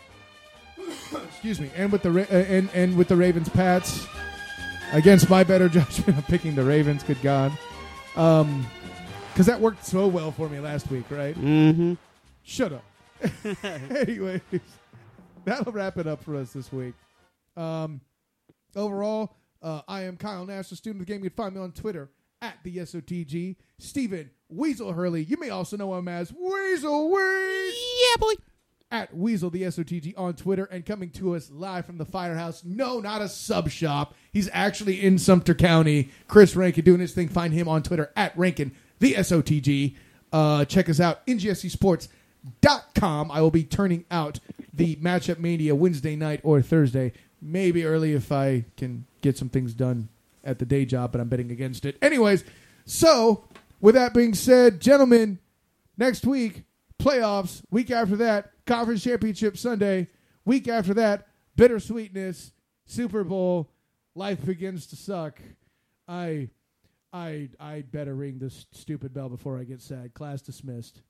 Excuse me, and with the Ra- uh, and and with the Ravens Pats. Against my better judgment, I'm picking the Ravens. Good God, um, because that worked so well for me last week, right? mm-hmm. Shut up. Anyways, that'll wrap it up for us this week. Um, overall, uh, I am Kyle Nash, a student of the game. You can find me on Twitter at the S O T G. Stephen Weasel Hurley. You may also know him as Weasel Weez. Yeah, boy. At Weasel, the S O T G on Twitter, and coming to us live from the Firehouse. No, not a sub shop. He's actually in Sumter County. Chris Rankin doing his thing. Find him on Twitter at Rankin, the S O T G. Uh, check us out, N G S C sports dot com. I will be turning out the Matchup Mania Wednesday night or Thursday. Maybe early if I can get some things done at the day job, but I'm betting against it. Anyways, so with that being said, gentlemen, next week, playoffs. Week after that, Conference Championship Sunday. Week after that, Bittersweetness, Super Bowl. Life begins to suck. I, I, I better ring this stupid bell before I get sad. Class dismissed.